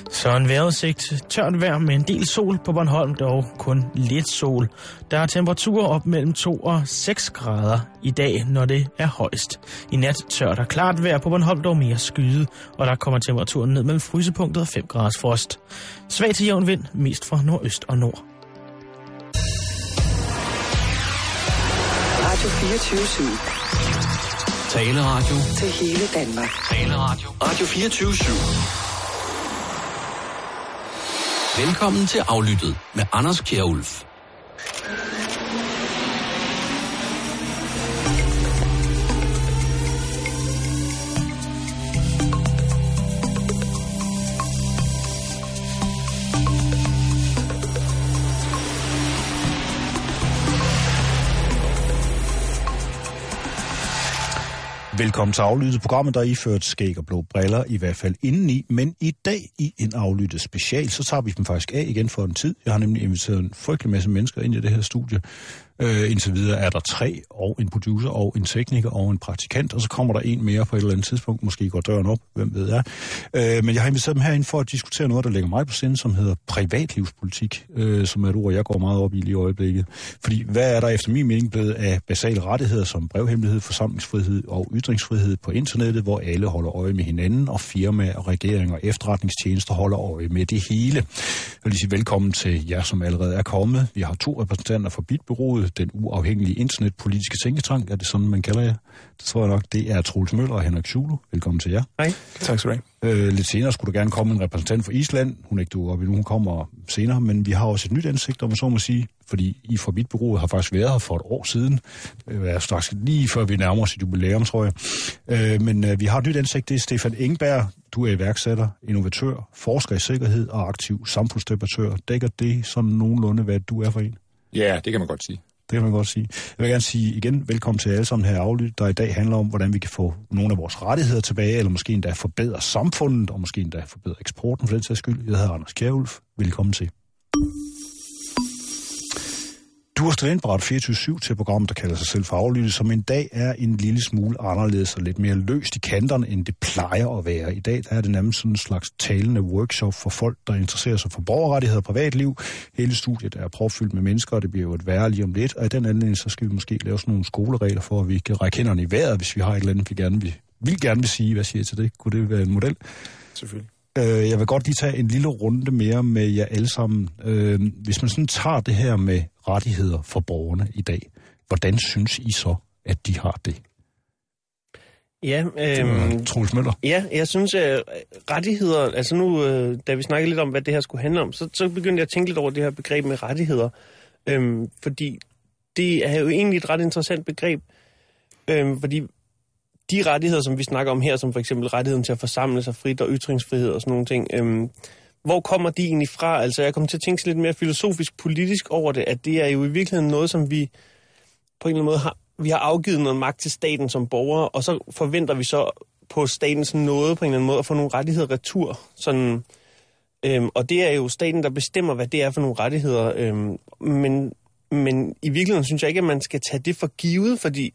Så en vejrudsigt. Tørt vejr med en del sol på Bornholm, dog kun lidt sol. Der er temperaturer op mellem 2 og 6 grader i dag, når det er højst. I nat tørt og klart vejr på Bornholm, dog mere skyet, og der kommer temperaturen ned mellem frysepunktet og 5 graders frost. Svag til jævn vind, mest fra nordøst og nord. Radio 24/7. Taleradio. Til hele Danmark. Taleradio. Radio 24/7. Velkommen til Aflyttet med Anders Kjærulf. Velkommen til Aflyttet, programmet, der er iført skæg og blå briller, i hvert fald indeni. Men i dag i en Aflyttet special, så tager vi dem faktisk af igen for en tid. Jeg har nemlig inviteret en frygtelig masse mennesker ind i det her studie. Indtil videre er der 3, og en producer, og en tekniker, og en praktikant, og så kommer der en mere på et eller andet tidspunkt. Måske går døren op, hvem ved jeg. Men jeg har inviteret dem herind for at diskutere noget, der ligger mig på sinde, som hedder privatlivspolitik, som er et ord, jeg går meget op i lige i øjeblikket. Fordi hvad er der efter min mening blevet af basale rettigheder som brevhemmelighed, forsamlingsfrihed og ytringsfrihed på internettet, hvor alle holder øje med hinanden, og firmaer, regeringer og efterretningstjenester holder øje med det hele. Jeg vil lige sige velkommen til jer, som allerede er kommet. Vi har 2 repræsentanter fra Bitbureauet, den uafhængige internetpolitiske tænketank, er det sådan, man kalder jer? Det tror jeg nok. Det er Troels Møller og Henrik Zulu. Velkommen til jer. Hej. Tak skal du have. Lidt senere skulle der gerne komme en repræsentant fra Island. Hun er ikke dukker op endnu, hun kommer senere, men vi har også et nyt ansigt, om man så må sige, fordi I fra Bitbureauet har faktisk været her for et år siden. Det er straks lige før vi nærmer os et jubilæum, tror jeg. Men vi har et nyt ansigt, det er Stefan Engberg. Du er iværksætter, innovatør, forsker i sikkerhed og aktiv samfundsdebattør. Dækker det sådan nogenlunde, hvad du er for en? Ja, det kan man godt sige. Det kan man godt sige. Jeg vil gerne sige igen, velkommen til alle sammen her Aflyttet, der i dag handler om, hvordan vi kan få nogle af vores rettigheder tilbage, eller måske endda forbedre samfundet, og måske endda forbedre eksporten for den sags skyld. Jeg hedder Anders Kjærulf. Velkommen til. Du har stået ind på Radio 24/7 til programmet, der kalder sig selv for Aflyttet, som en dag er en lille smule anderledes og lidt mere løst i kanterne, end det plejer at være. I dag der er det nærmest sådan en slags talende workshop for folk, der interesserer sig for borgerrettigheder og privatliv. Hele studiet er propfyldt med mennesker, og det bliver jo et værre lige om lidt. Og i den anledning, så skal vi måske lave sådan nogle skoleregler for, at vi kan række hænderne i vejret, hvis vi har et eller andet, vi gerne vil sige. Hvad siger I til det? Kunne det være en model? Selvfølgelig. Jeg vil godt lige tage en lille runde mere med jer alle sammen. Hvis man sådan tager det her med rettigheder for borgerne i dag, hvordan synes I så, at de har det? Ja, Troels Møller. Ja, jeg synes, rettigheder, altså nu, da vi snakkede lidt om, hvad det her skulle handle om, så begyndte jeg at tænke lidt over det her begreb med rettigheder. Fordi det er jo egentlig et ret interessant begreb, fordi de rettigheder, som vi snakker om her, som for eksempel rettigheden til at forsamle sig frit og ytringsfrihed og sådan nogle ting, hvor kommer de egentlig fra? Altså jeg kommer til at tænke lidt mere filosofisk, politisk over det, at det er jo i virkeligheden noget, som vi på en eller anden måde vi har afgivet noget magt til staten som borgere, og så forventer vi så på statens nåde på en eller anden måde at få nogle rettigheder retur. Sådan, og det er jo staten, der bestemmer, hvad det er for nogle rettigheder. Men i virkeligheden synes jeg ikke, at man skal tage det for givet, fordi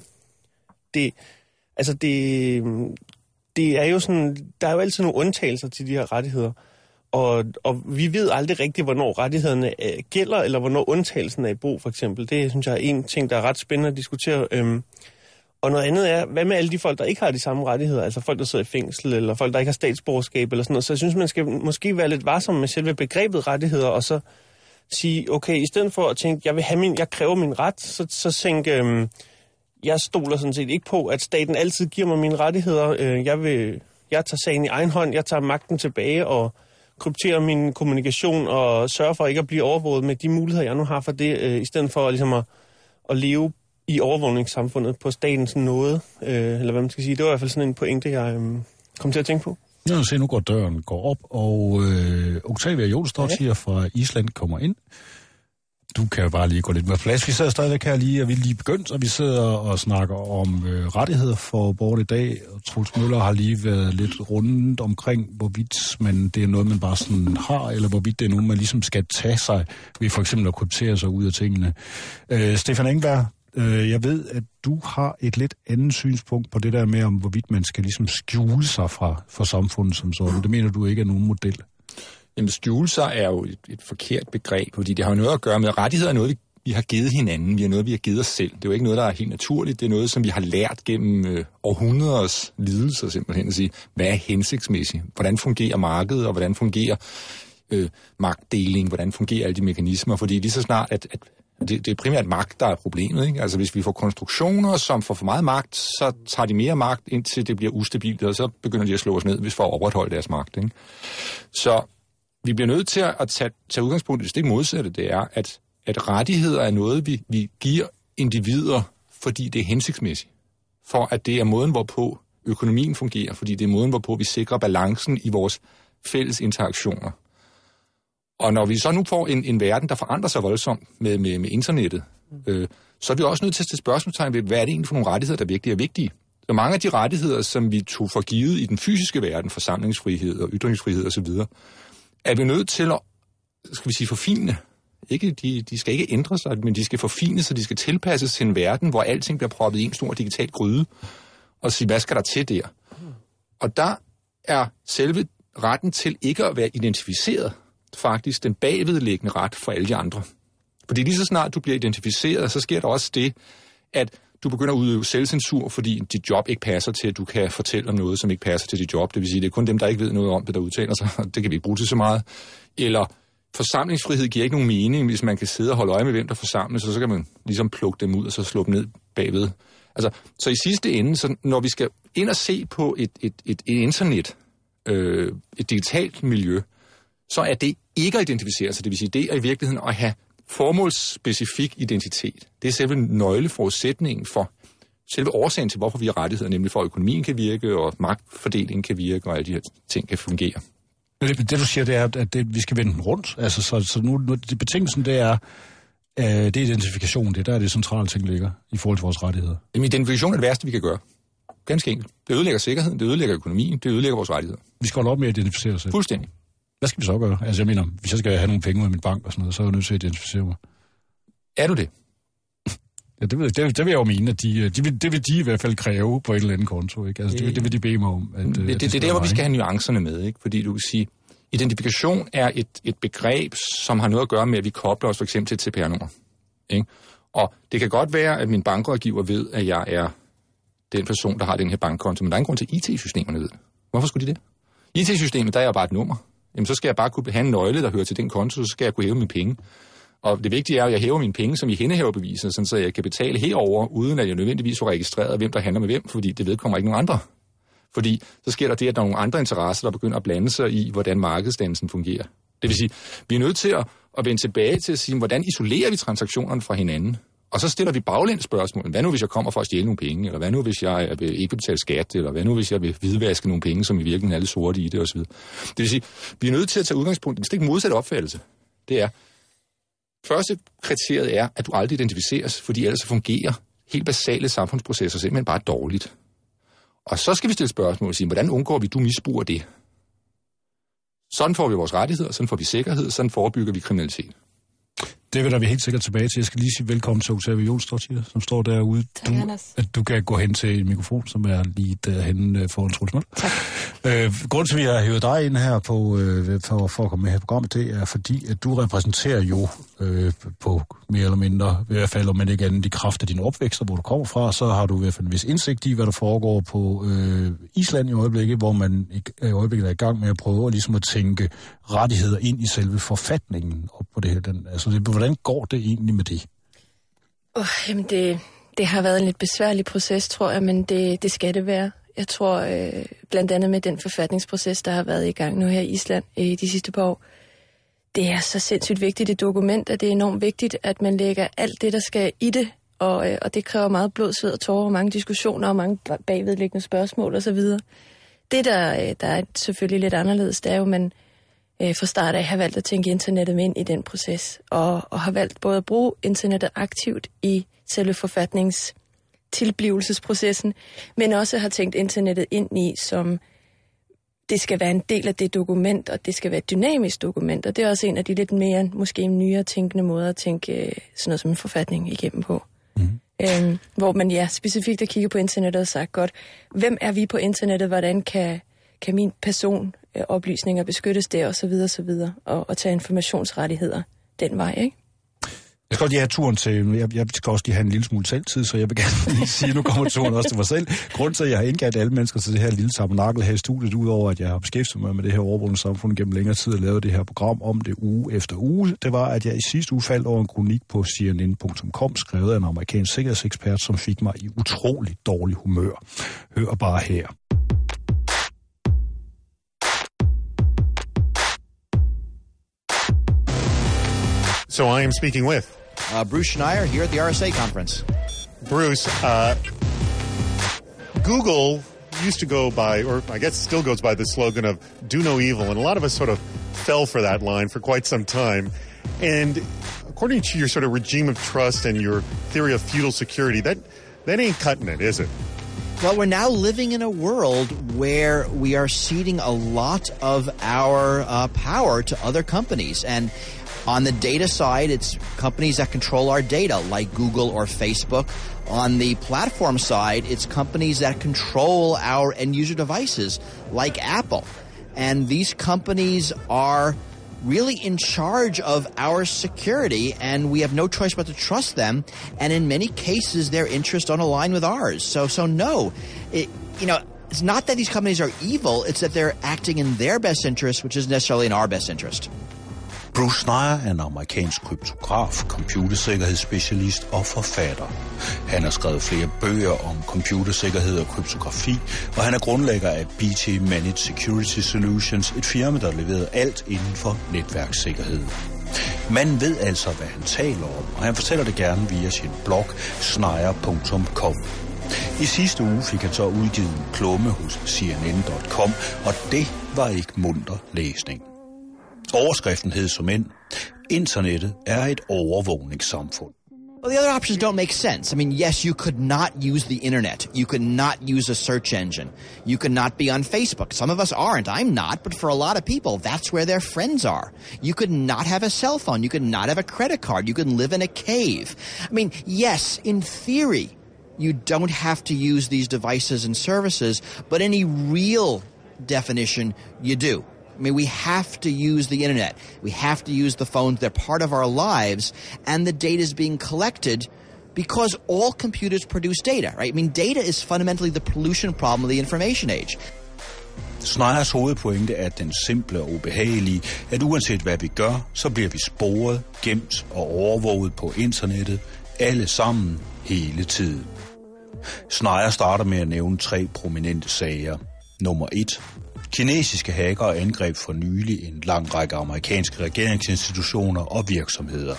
det er jo sådan, der er jo altid nogle undtagelser til de her rettigheder, og vi ved aldrig rigtigt, hvornår rettighederne gælder, eller hvornår undtagelsen er i brug, for eksempel. Det synes jeg er en ting, der er ret spændende at diskutere. Og noget andet er, hvad med alle de folk, der ikke har de samme rettigheder, altså folk, der sidder i fængsel, eller folk, der ikke har statsborgerskab, eller sådan noget. Så jeg synes, man skal måske være lidt varsom med selve begrebet rettigheder, og så sige, okay, i stedet for at tænke, jeg kræver min ret, så tænke, jeg stoler sådan set ikke på, at staten altid giver mig mine rettigheder. Jeg tager sagen i egen hånd, jeg tager magten tilbage og krypterer min kommunikation og sørger for ikke at blive overvåget med de muligheder, jeg nu har for det, i stedet for ligesom at leve i overvågningssamfundet på statens nåde, eller hvad man skal sige. Det var i hvert fald sådan en pointe, jeg kom til at tænke på. Ja, se, nu går døren op, og Octavia Jolsdottir fra Island kommer ind. Du kan jo bare lige gå lidt med plads. Vi sidder stadigvæk her lige, og vi er lige begyndt, og vi sidder og snakker om rettigheder for borgerne i dag. Troels Møller har lige været lidt rundt omkring, hvorvidt det er noget, man bare sådan har, eller hvorvidt det er noget, man ligesom skal tage sig ved for eksempel at kryptere sig ud af tingene. Stefan Engberg, jeg ved, at du har et lidt andet synspunkt på det der med, om hvorvidt man skal ligesom skjule sig fra samfundet som sådan. Det mener du ikke er nogen model? Jamen, skjulelser er jo et forkert begreb, fordi det har jo noget at gøre med, rettigheder er noget, vi har givet hinanden, vi har givet os selv. Det er jo ikke noget, der er helt naturligt, det er noget, som vi har lært gennem århundreders lidelser, simpelthen at sige, hvad er hensigtsmæssigt? Hvordan fungerer markedet, og hvordan fungerer magtdeling, hvordan fungerer alle de mekanismer? Fordi lige så snart, at det er primært magt, der er problemet, ikke? Altså, hvis vi får konstruktioner, som får for meget magt, så tager de mere magt, indtil det bliver ustabilt, og så begynder de at slå os ned, hvis for at opretholde deres magt, ikke? Så vi bliver nødt til at tage udgangspunkt i det stik modsatte, det er, at rettigheder er noget, vi giver individer, fordi det er hensigtsmæssigt. For at det er måden, hvorpå økonomien fungerer, fordi det er måden, hvorpå vi sikrer balancen i vores fælles interaktioner. Og når vi så nu får en verden, der forandrer sig voldsomt med internettet, så er vi også nødt til at stille spørgsmålstegn ved, hvad er det egentlig for nogle rettigheder, der virkelig er vigtige. Så mange af de rettigheder, som vi tog for givet i den fysiske verden, forsamlingsfrihed og ytringsfrihed osv., er vi nødt til at, skal vi sige, forfine. De skal ikke ændre sig, men de skal forfines, så de skal tilpasses til en verden, hvor alting bliver proppet i en stor digital gryde, og sige, hvad skal der til der? Og der er selve retten til ikke at være identificeret faktisk den bagvedliggende ret for alle de andre. Fordi lige så snart du bliver identificeret, så sker der også det, at du begynder at udøve selvcensur, fordi dit job ikke passer til, at du kan fortælle om noget, som ikke passer til dit job. Det vil sige, det er kun dem, der ikke ved noget om det, der udtaler sig, og det kan vi ikke bruge til så meget. Eller forsamlingsfrihed giver ikke nogen mening, hvis man kan sidde og holde øje med, hvem der forsamles, så kan man ligesom plukke dem ud og så slå dem ned bagved. Altså, så i sidste ende, så når vi skal ind og se på et internet, et digitalt miljø, så er det ikke at identificere sig. Det vil sige, det er i virkeligheden at have formålsspecifik identitet. Det er selve nøgleforudsætningen for selve årsagen til, hvorfor vi har rettigheder, nemlig for at økonomien kan virke, og magtfordelingen kan virke, og alle de her ting kan fungere. Det du siger, det er, at vi skal vende den rundt. Altså, så nu det betingelsen, det er identifikation. Der er det centrale ting ligger i forhold til vores rettigheder. Jamen, identifikation er det værste, vi kan gøre. Ganske enkelt. Det ødelægger sikkerheden, det ødelægger økonomien, det ødelægger vores rettigheder. Vi skal holde op med at identificere os selv. Fuldstændig. Hvad skal vi så gøre? Altså, jeg mener, hvis jeg skal have nogle penge ud af min bank og sådan noget, så er jeg nødt til at identificere mig. Er du det? Ja, det vil jeg jo mene, at det vil de i hvert fald kræve på et eller andet konto, ikke? Altså, det vil de bede mig om. Det er der, hvor vi skal have nuancerne med, ikke? Fordi du kan sige, identifikation er et begreb, som har noget at gøre med, at vi kobler os for eksempel til et CPR-nummer. Ikke? Og det kan godt være, at min bankrådgiver ved, at jeg er den person, der har den her bankkonto, men der er ingen grund til, at IT-systemerne ved det. Hvorfor skulle de det? IT-systemet, der er jo bare et nummer. Jamen, så skal jeg bare kunne have en nøgle, der hører til den konto, så skal jeg kunne hæve mine penge. Og det vigtige er, at jeg hæver mine penge som i hændehaverbeviser, sådan så jeg kan betale herover, uden at jeg nødvendigvis får registreret, hvem der handler med hvem, fordi det vedkommer ikke nogen andre. Fordi så sker der det, at der er nogle andre interesser, der begynder at blande sig i, hvordan markedsdannelsen fungerer. Det vil sige, vi er nødt til at vende tilbage til at sige, hvordan isolerer vi transaktionerne fra hinanden? Og så stiller vi baglæns spørgsmål. Hvad nu, hvis jeg kommer for at stjæle nogle penge? Eller hvad nu, hvis jeg ikke vil betale skat? Eller hvad nu, hvis jeg vil hvidvaske nogle penge, som i virkeligheden er lidt sorte i det osv.? Det vil sige, vi er nødt til at tage udgangspunkt i den stik modsatte opfattelse. Det er, første kriteriet er, at du aldrig identificeres, fordi ellers fungerer helt basale samfundsprocesser simpelthen bare dårligt. Og så skal vi stille spørgsmål og sige, hvordan undgår vi, du misbruger det? Sådan får vi vores rettigheder, sådan får vi sikkerhed, sådan forebygger vi kriminalitet. Det vender vi helt sikkert tilbage til. Jeg skal lige sige velkommen til Octavia Jolsdottir, som står derude. Du kan gå hen til en mikrofon, som er lige derhenne foran Troels Møller. Tak. Grunden til, at vi har hævet dig ind her for at komme med her på programmet, det er fordi, at du repræsenterer jo på mere eller mindre, i hvert fald om man ikke andet, de kræfter din opvækst, hvor du kommer fra, så har du i hvert fald en vis indsigt i, hvad der foregår på Island i øjeblikket, hvor man i øjeblikket er i gang med at prøve ligesom at tænke rettigheder ind i selve forfatningen op på det her. Altså, hvordan går det egentlig med det? Jamen det har været en lidt besværlig proces, tror jeg, men det skal det være. Jeg tror blandt andet med den forfatningsproces, der har været i gang nu her i Island i de sidste par år, det er så sindssygt vigtigt et dokument, at det er enormt vigtigt, at man lægger alt det, der skal i det, og det kræver meget blod, sved og tårer, og mange diskussioner og mange bagvedliggende spørgsmål osv. Det, der er selvfølgelig lidt anderledes, det er jo, man fra start af har valgt at tænke internettet med ind i den proces, og har valgt både at bruge internettet aktivt i selve forfatningstilblivelsesprocessen, men også har tænkt internettet ind i, som det skal være en del af det dokument, og det skal være et dynamisk dokument, og det er også en af de lidt mere, måske nyere tænkende måder at tænke sådan noget som en forfatning igennem på. Hvor man specifikt har kigget på internettet og sagt, godt, hvem er vi på internettet, hvordan kan min person oplysninger beskyttes der, og så videre, så videre, og tage informationsrettigheder den vej, ikke? Jeg skal også lige have turen til, jeg skal også lige have en lille smule selvtid, så jeg vil gerne lige sige, nu kommer turen også til mig selv. Grunden til, at jeg har indkaldt alle mennesker til det her lille tabernakel her i studiet, udover at jeg har beskæftiget mig med det her overvågningssamfund gennem længere tid og lavet det her program om det uge efter uge, det var, at jeg i sidste uge faldt over en kronik på CNN.com, skrevet af en amerikansk sikkerhedsekspert, som fik mig i utrolig dårlig humør. Hør bare her. So I am speaking with Bruce Schneier here at the RSA conference. Bruce. Google used to go by, or I guess still goes by, the slogan of "Do no evil," and a lot of us sort of fell for that line for quite some time. And according to your sort of regime of trust and your theory of feudal security, that ain't cutting it, is it? Well, we're now living in a world where we are ceding a lot of our power to other companies. And on the data side, it's companies that control our data, like Google or Facebook. On the platform side, it's companies that control our end-user devices, like Apple. And these companies are really in charge of our security, and we have no choice but to trust them. And in many cases, their interests don't align with ours. So no, it's not that these companies are evil, it's that they're acting in their best interest, which isn't necessarily in our best interest. Bruce Schneier er en amerikansk kryptograf, computersikkerhedsspecialist og forfatter. Han har skrevet flere bøger om computersikkerhed og kryptografi, og han er grundlægger af BT Managed Security Solutions, et firma, der leverer alt inden for netværkssikkerhed. Manden ved altså, hvad han taler om, og han fortæller det gerne via sin blog Schneier.com. I sidste uge fik han så udgivet en klumme hos CNN.com, og det var ikke munter læsning. Overskriften hed som end: Internettet er et overvågningssamfund. Well, the other options don't make sense. I mean, yes, you could not use the internet. You could not use a search engine. You could not be on Facebook. Some of us aren't. I'm not, but for a lot of people, that's where their friends are. You could not have a cell phone. You could not have a credit card. You could live in a cave. I mean, yes, in theory, you don't have to use these devices and services, but any real definition, you do. I mean, we have to use the internet. We have to use the phones. They're part of our lives, and the data is being collected because all computers produce data, right? I mean, data is fundamentally the pollution problem of the information age. Schneiers hovedpointe er den simple og ubehagelige, at uanset hvad vi gør, så bliver vi sporet, gemt og overvåget på internettet, alle sammen, hele tiden. Schneier starter med at nævne 3 prominente sager. Nummer 1. Kinesiske hackere angreb for nylig en lang række amerikanske regeringsinstitutioner og virksomheder.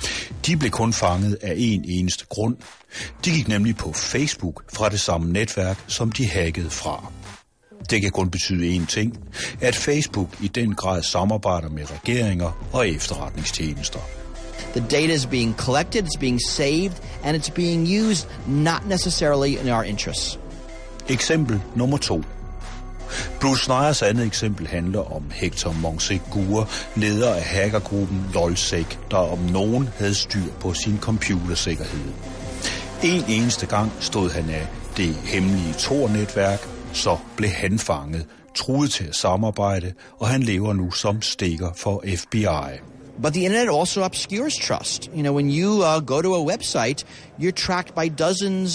De blev kun fanget af en eneste grund. De gik nemlig på Facebook fra det samme netværk, som de hackede fra. Det kan kun betyde én ting, at Facebook i den grad samarbejder med regeringer og efterretningstjenester. The data is being collected, it's being saved, and it's being used not necessarily in our interests. Eksempel nummer 2. Bruce Schneiers andet eksempel handler om Hector Monsegur, leder af hackergruppen LOLSEC, der om nogen havde styr på sin computersikkerhed. En eneste gang stod han af det hemmelige Tor-netværk, så blev han fanget, truet til at samarbejde, og han lever nu som stikker for FBI. But the internet also obscures trust. You know, when you go to a website, you're tracked by dozens,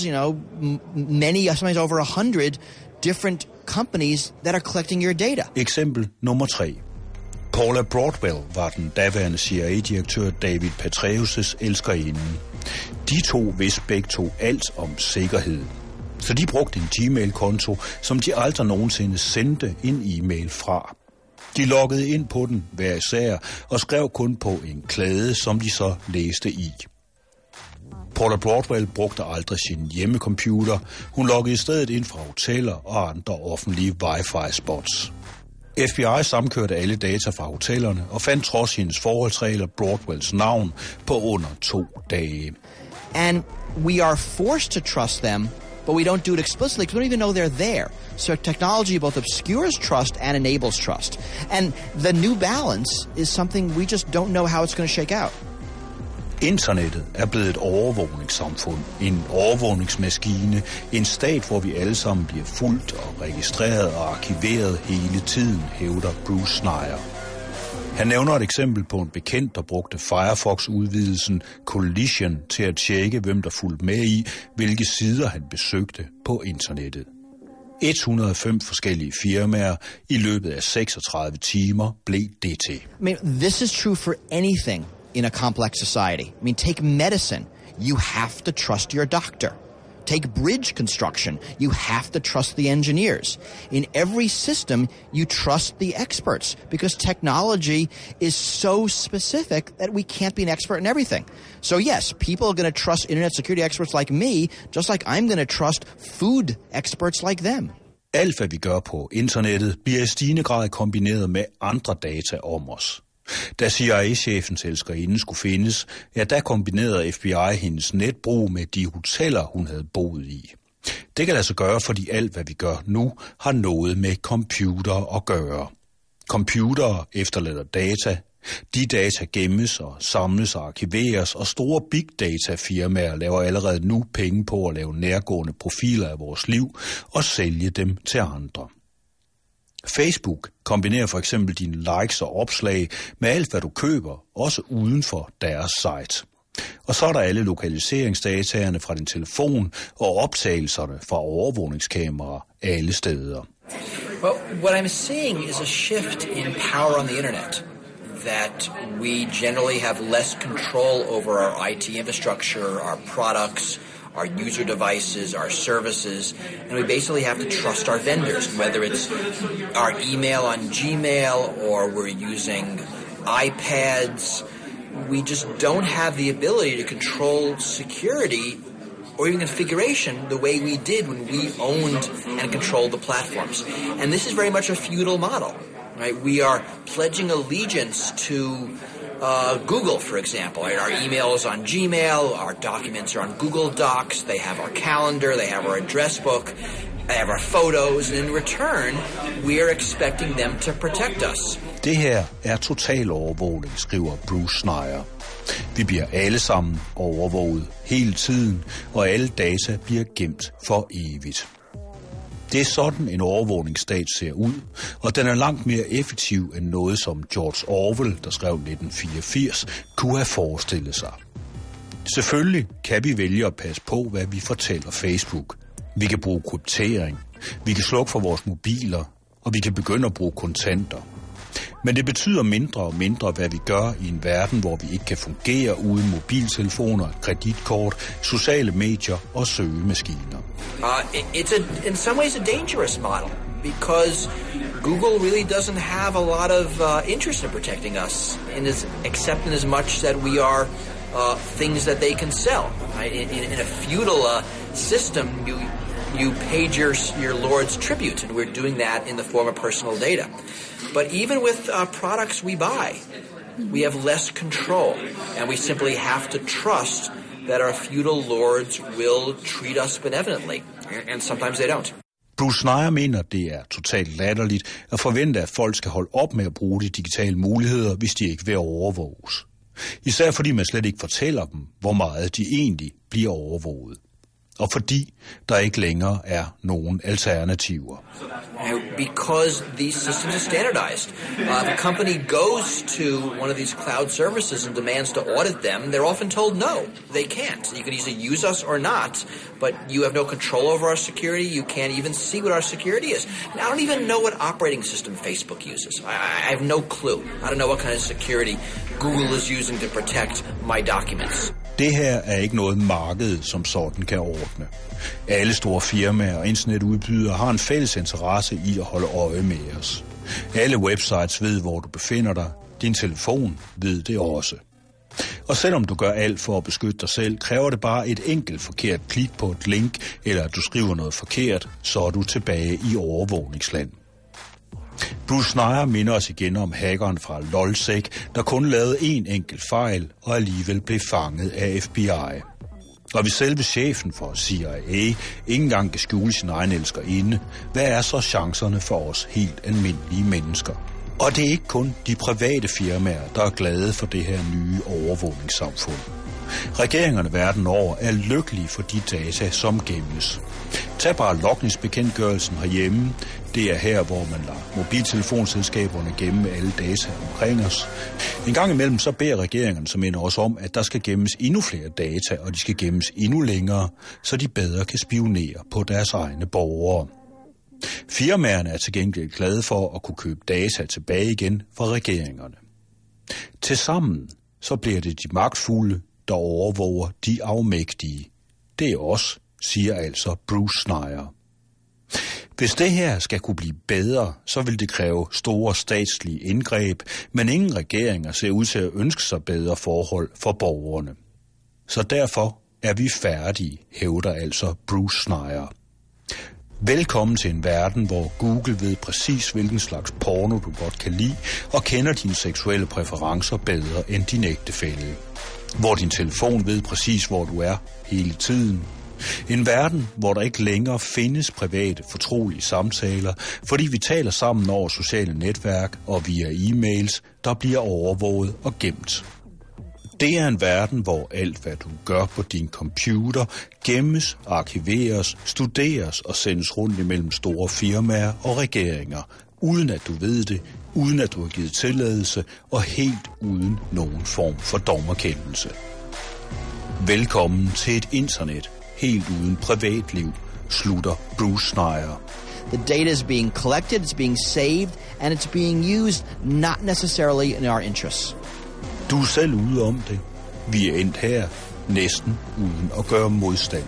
many, sometimes over 100 different companies that are collecting your data. Eksempel nummer 3. Paula Broadwell var den daværende CIA-direktør David Petraeus' elskerinde. De to vidste begge to alt om sikkerhed. Så de brugte en Gmail-konto, som de aldrig nogensinde sendte en e-mail fra. De loggede ind på den hver især og skrev kun på en klade, som de så læste i. Paula Broadwell brugte aldrig sin hjemmecomputer. Hun loggede i stedet ind fra hoteller og andre offentlige Wi-Fi-spots. FBI samkørte alle data fra hotellerne og fandt trods hendes forholdsregler Broadwells navn på under 2 dage. And we are forced to trust them, but we don't do it explicitly because we don't even know they're there. So technology both obscures trust and enables trust. And the new balance is something we just don't know how it's going to shake out. Internettet er blevet et overvågningssamfund, en overvågningsmaskine, en stat, hvor vi alle sammen bliver fulgt og registreret og arkiveret hele tiden, hævder Bruce Schneier. Han nævner et eksempel på en bekendt, der brugte Firefox-udvidelsen Collision til at tjekke, hvem der fulgte med i, hvilke sider han besøgte på internettet. 105 forskellige firmaer i løbet af 36 timer blev det til. I mean, this is true for anything in a complex society. I mean, take medicine. You have to trust your doctor. Take bridge construction. You have to trust the engineers. In every system, you trust the experts because technology is so specific that we can't be an expert in everything. So yes, people are going to trust internet security experts like me, just like I'm going to trust food experts like them. Alt, hvad vi gør på internettet, bliver i stigende grad kombineret med andre data om os. Da CIA-chefens elskerinde skulle findes, der kombinerede FBI hendes netbrug med de hoteller, hun havde boet i. Det kan lade sig gøre, fordi alt, hvad vi gør nu, har noget med computer at gøre. Computere efterlader data. De data gemmes og samles og arkiveres, og store big data-firmaer laver allerede nu penge på at lave nærgående profiler af vores liv og sælge dem til andre. Facebook kombinerer for eksempel dine likes og opslag med alt, hvad du køber, også uden for deres site. Og så er der alle lokaliseringsdataerne fra din telefon og optagelserne fra overvågningskameraer alle steder. Well, what I'm seeing is a shift in power on the internet. That we generally have less control over our IT infrastructure, our products, our user devices, our services, and we basically have to trust our vendors, whether it's our email on Gmail or we're using iPads. We just don't have the ability to control security or even configuration the way we did when we owned and controlled the platforms. And this is very much a feudal model. Right? We are pledging allegiance to Google, for example. Right? Our emails on Gmail, our documents are on Google Docs, they have our calendar, they have our address book, they have our photos, and in return, we are expecting them to protect us. Det her er total overvågning, skriver Bruce Schneier. Vi bliver alle sammen overvåget hele tiden, og alle data bliver gemt for evigt. Det er sådan en overvågningsstat ser ud, og den er langt mere effektiv end noget, som George Orwell, der skrev 1984, kunne have forestillet sig. Selvfølgelig kan vi vælge at passe på, hvad vi fortæller Facebook. Vi kan bruge kryptering, vi kan slukke for vores mobiler, og vi kan begynde at bruge kontanter. Men det betyder mindre og mindre, hvad vi gør i en verden, hvor vi ikke kan fungere uden mobiltelefoner, kreditkort, sociale medier og søgemaskiner. It's in some ways a dangerous model because Google really doesn't have a lot of interest in protecting us, except in as much that we are things that they can sell. Right? In a feudal system, you paid your lord's tribute, and we're doing that in the form of personal data. But even with products we buy, we have less control, and we simply have to trust that our feudal lords will treat us benevolently, and sometimes they don't. Bruce Schneier mener, det er totalt latterligt at forvente, at folk skal holde op med at bruge de digitale muligheder, hvis de ikke vil overvåges. Især fordi man slet ikke fortæller dem, hvor meget de egentlig bliver overvåget. Og fordi der ikke længere er nogen alternativer. Because these systems are standardized. If a company goes to one of these cloud services and demands to audit them, they're often told no, they can't. You can either use us or not, but you have no control over our security. You can't even see what our security is. And I don't even know what operating system Facebook uses. I have no clue. I don't know what kind of security Google is using to protect my documents. Det her er ikke noget marked, som sådan kan ordne. Alle store firmaer og internetudbydere har en fælles interesse i at holde øje med os. Alle websites ved, hvor du befinder dig. Din telefon ved det også. Og selvom du gør alt for at beskytte dig selv, kræver det bare et enkelt forkert klik på et link, eller at du skriver noget forkert, så er du tilbage i overvågningsland. Bruce Schneier minder os igen om hackeren fra LOLsec, der kun lavede en enkelt fejl og alligevel blev fanget af FBI. Og hvis selve chefen for CIA ikke engang kan skjule sin egen elskerinde, hvad er så chancerne for os helt almindelige mennesker? Og det er ikke kun de private firmaer, der er glade for det her nye overvågningssamfund. Regeringerne verden over er lykkelige for de data, som gemmes. Tag bare logningsbekendtgørelsen herhjemme. Det er her, hvor man lader mobiltelefonselskaberne gemme alle data omkring os. En gang imellem så beder regeringerne som ender også om, at der skal gemmes endnu flere data, og de skal gemmes endnu længere, så de bedre kan spionere på deres egne borgere. Firmaerne er til gengæld glade for at kunne købe data tilbage igen fra regeringerne. Tilsammen så bliver det de magtfulde, der overvåger de afmægtige. Det er os, siger altså Bruce Schneier. Hvis det her skal kunne blive bedre, så vil det kræve store statslige indgreb, men ingen regeringer ser ud til at ønske sig bedre forhold for borgerne. Så derfor er vi færdige, hævder altså Bruce Schneier. Velkommen til en verden, hvor Google ved præcis, hvilken slags porno du godt kan lide, og kender dine seksuelle præferencer bedre end din ægtefælle. Hvor din telefon ved præcis, hvor du er hele tiden. En verden, hvor der ikke længere findes private, fortrolige samtaler, fordi vi taler sammen over sociale netværk og via e-mails, der bliver overvåget og gemt. Det er en verden, hvor alt, hvad du gør på din computer, gemmes, arkiveres, studeres og sendes rundt imellem store firmaer og regeringer, uden at du ved det, uden at du har givet tilladelse og helt uden nogen form for dommerkendelse. Velkommen til et internet, helt uden privatliv, slutter Bruce Schneier. The data is being collected, it's being saved, and it's being used not necessarily in our interests. Du er selv ude om det. Vi er endt her, næsten uden at gøre modstand.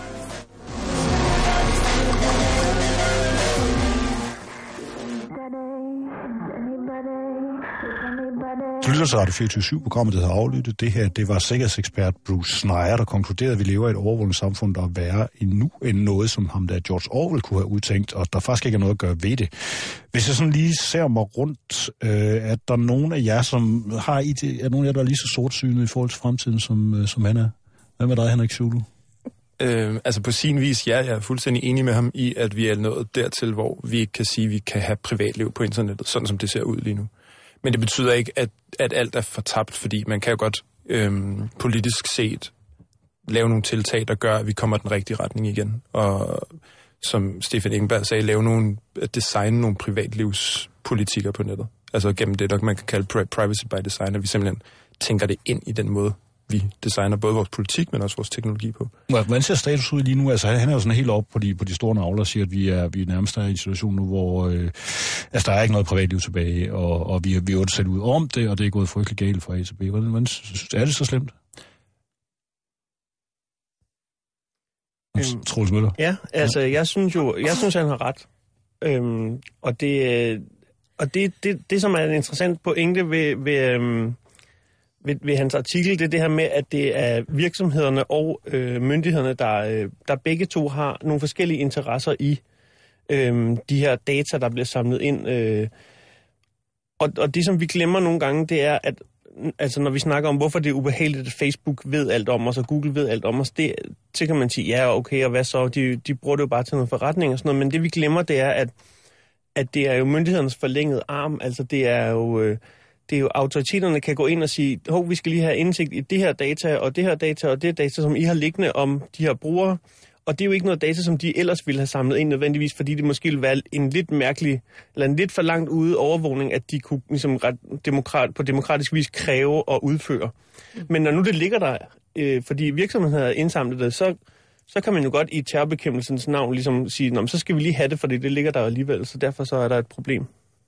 Du lytter til Radio 24/7-programmet, der hedder Aflyttet. Det her, det var sikkerhedsekspert Bruce Schneier, der konkluderede, at vi lever i et overvågningssamfund, der er værre endnu end noget, som ham der George Orwell kunne have udtænkt, og der faktisk ikke er noget at gøre ved det. Hvis jeg sådan lige ser mig rundt, er der nogen af jer, som har er nogen af jer, der er lige så sortsynet i forhold til fremtiden, som han er? Hvad med dig, Henrik Zulu? Altså på sin vis, ja, jeg er fuldstændig enig med ham i, at vi er nået dertil, hvor vi ikke kan sige, at vi kan have privatliv på internettet, sådan som det ser ud lige nu. Men det betyder ikke, at alt er fortabt, fordi man kan jo godt politisk set lave nogle tiltag, der gør, at vi kommer i den rigtige retning igen. Og som Stefan Engberg sagde, designe nogle privatlivspolitikker på nettet. Altså gennem det, der man kan kalde privacy by design, at vi simpelthen tænker det ind i den måde, vi designer både vores politik, men også vores teknologi på. Hvordan ser status ud lige nu? Altså, han er jo sådan helt oppe på de store navler og siger, at vi nærmest er i en situation nu, hvor der er ikke noget privatliv tilbage, og vi er jo selv ud om det, og det er gået frygtelig galt fra A til B. Hvordan er det så slemt? Troels Møller? Ja, altså, jeg synes, han har ret. Og det, som er en interessant pointe ved hans artikel, det er det her med, at det er virksomhederne og myndighederne, der begge to har nogle forskellige interesser i de her data, der bliver samlet ind. Og det, som vi glemmer nogle gange, det er, at altså, når vi snakker om, hvorfor det er ubehageligt, at Facebook ved alt om os, og Google ved alt om os, så kan man sige, ja, okay, og hvad så? De bruger det jo bare til noget forretning og sådan noget, men det, vi glemmer, det er, at det er jo myndighedernes forlængede arm, altså det er jo autoriteterne kan gå ind og sige, vi skal lige have indsigt i det her data, og det her data, og det data, som I har liggende om de her brugere. Og det er jo ikke noget data, som de ellers ville have samlet ind nødvendigvis, fordi det måske ville være en lidt mærkelig, eller en lidt for langt ude overvågning, at de kunne ligesom på demokratisk vis kræve og udføre. Men når nu det ligger der, fordi virksomheden har indsamlet det, så kan man jo godt i terrorbekæmpelsens navn ligesom sige, så skal vi lige have det, fordi det ligger der alligevel, så derfor så er der et problem.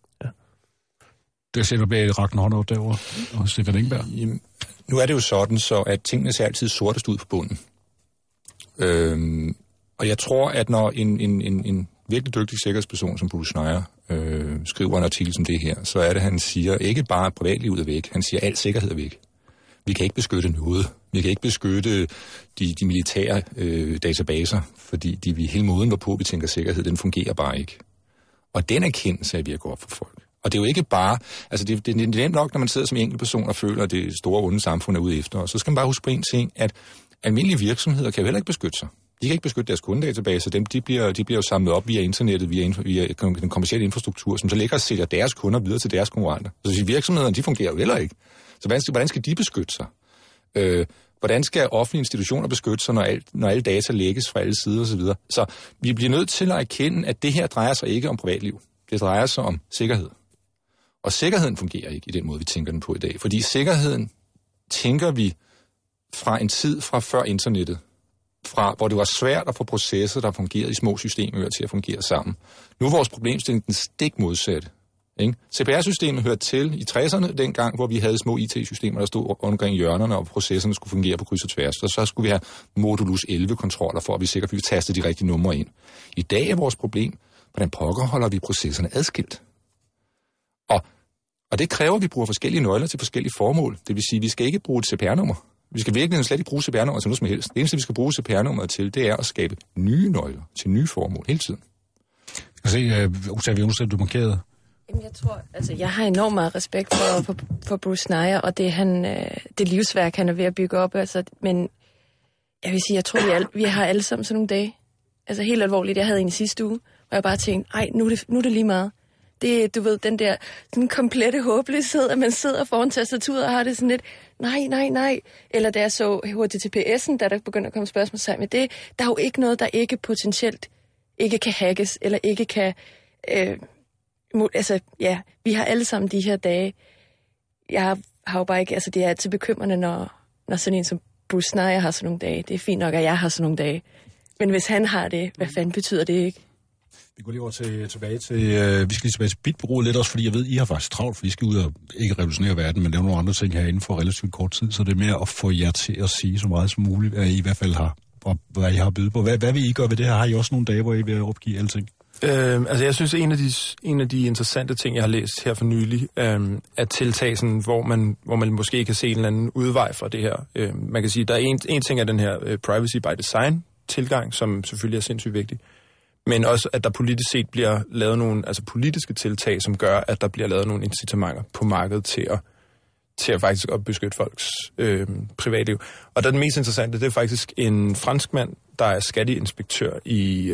Det sætter bag Ragnar Håndov derovre, og Stefan Engberg. Nu er det jo sådan, så at tingene ser altid sortest ud på bunden. Og jeg tror, at når en virkelig dygtig sikkerhedsperson som Bruce Schneier skriver en artikel som det her, så er det, han siger, ikke bare at privatlivet er væk, han siger, at al sikkerhed er væk. Vi kan ikke beskytte noget. Vi kan ikke beskytte de militære databaser, fordi vi hele måden, hvorpå vi tænker sikkerhed, den fungerer bare ikke. Og den erkendelse er ved at gå op for folk. Og det er jo ikke bare, altså det er nemt nok, når man sidder som enkeltperson og føler, at det store onde samfund er ude efter. Og så skal man bare huske på en ting, at almindelige virksomheder kan jo heller ikke beskytte sig. De kan ikke beskytte deres kundedatabaser. De bliver jo samlet op via internettet, via den kommercielle infrastruktur, som så ligger og sælger deres kunder videre til deres konkurrenter. Så virksomhederne, de fungerer jo heller ikke. Så hvordan skal de beskytte sig? Hvordan skal offentlige institutioner beskytte sig, når alle data lægges fra alle sider osv.? Så vi bliver nødt til at erkende, at det her drejer sig ikke om privatliv. Det drejer sig om sikkerhed. Og sikkerheden fungerer ikke i den måde, vi tænker den på i dag. Fordi sikkerheden tænker vi fra en tid fra før internettet, fra hvor det var svært at få processer, der fungerede i små systemer, til at fungere sammen. Nu er vores problemstilling den stik modsatte. CPR-systemet hørte til i 60'erne, dengang, hvor vi havde små IT-systemer, der stod omkring hjørnerne, og processerne skulle fungere på kryds og tværs. Så skulle vi have modulus 11-kontroller, for at vi sikkert fik tastet de rigtige numre ind. I dag er vores problem, hvordan pokker holder vi processerne adskilt? Og det kræver, at vi bruger forskellige nøgler til forskellige formål. Det vil sige, at vi skal ikke bruge et CPR-nummer. Vi skal virkelig slet ikke bruge CPR-nummer til noget som helst. Det eneste, vi skal bruge CPR-nummeret til, det er at skabe nye nøgler til nye formål hele tiden. Jeg kan se, Octavia, du markerede. Jamen, jeg tror, altså, jeg har enormt meget respekt for Bruce Schneier, og det livsværk, han er ved at bygge op. Altså, men jeg vil sige, jeg tror, vi har alle sammen sådan nogle dage. Altså helt alvorligt, jeg havde en i sidste uge, hvor jeg bare tænkte, nu er det lige meget. Det, du ved, den komplette håbløshed, at man sidder foran tastaturet og har det sådan lidt, nej. Eller da jeg så HTTPS'en, da der begynder at komme spørgsmål sammen med det, der er jo ikke noget, der ikke potentielt ikke kan hackes, eller ikke kan... vi har alle sammen de her dage. Jeg har jo bare ikke... Altså, det er altid bekymrende, når sådan en som Bruce Schneier har sådan nogle dage. Det er fint nok, at jeg har sådan nogle dage. Men hvis han har det, hvad fanden betyder det ikke? Vi går lige over tilbage til Bitbureauet lidt også, fordi jeg ved, I har faktisk travlt, for I skal ud og ikke revolutionere verden, men lave nogle andre ting her inden for relativt kort tid, så det er mere at få jer til at sige så meget som muligt, hvad I i hvert fald har, og hvad I har at byde på. Hvad vil I gøre ved det her? Har I også nogle dage, hvor I vil opgive alting? Jeg synes, en af de interessante ting, jeg har læst her for nylig, er tiltag, sådan, hvor man måske kan se en eller anden udvej fra det her. Man kan sige, der er en ting af den her privacy by design tilgang, som selvfølgelig er sindssygt vigtig, men også, at der politisk set bliver lavet nogle politiske tiltag, som gør, at der bliver lavet nogle incitamenter på markedet til at faktisk at beskytte folks privatliv. Og der er den mest interessante, det er faktisk en franskmand, der er skatteinspektør i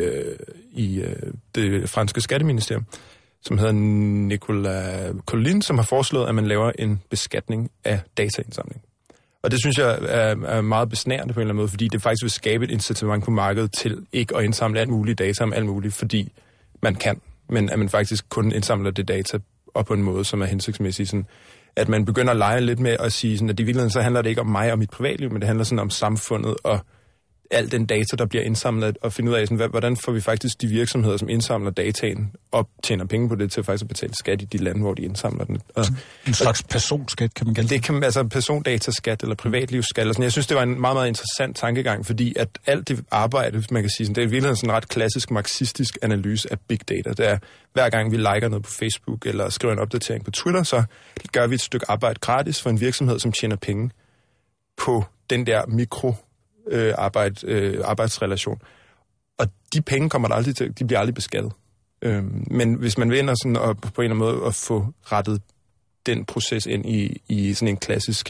det franske skatteministerium, som hedder Nicolas Collin, som har foreslået, at man laver en beskatning af dataindsamling. Og det synes jeg er meget besnærende på en eller anden måde, fordi det faktisk vil skabe et incitament på markedet til ikke at indsamle alt muligt data om alt muligt, fordi man kan, men at man faktisk kun indsamler det data op på en måde, som er hensigtsmæssig. Sådan, at man begynder at lege lidt med at sige, sådan, at i virkeligheden så handler det ikke om mig og mit privatliv, men det handler sådan om samfundet og al den data, der bliver indsamlet, og finde ud af, sådan, hvordan får vi faktisk de virksomheder, som indsamler dataen, og tjener penge på det, til faktisk at betale skat i de lande, hvor de indsamler den. En slags personskat, kan man kalde det? Det kan altså persondataskat eller privatlivsskat. Eller sådan. Jeg synes, det var en meget, meget interessant tankegang, fordi at alt det arbejde, man kan sige, sådan, det er virkelig sådan en ret klassisk marxistisk analyse af big data. Det er, hver gang vi liker noget på Facebook, eller skriver en opdatering på Twitter, så gør vi et stykke arbejde gratis for en virksomhed, som tjener penge på den der arbejdsrelation. Og de penge kommer der aldrig til, de bliver aldrig beskattet. Men hvis man vender sådan og på en eller anden måde at få rettet den proces ind i sådan en klassisk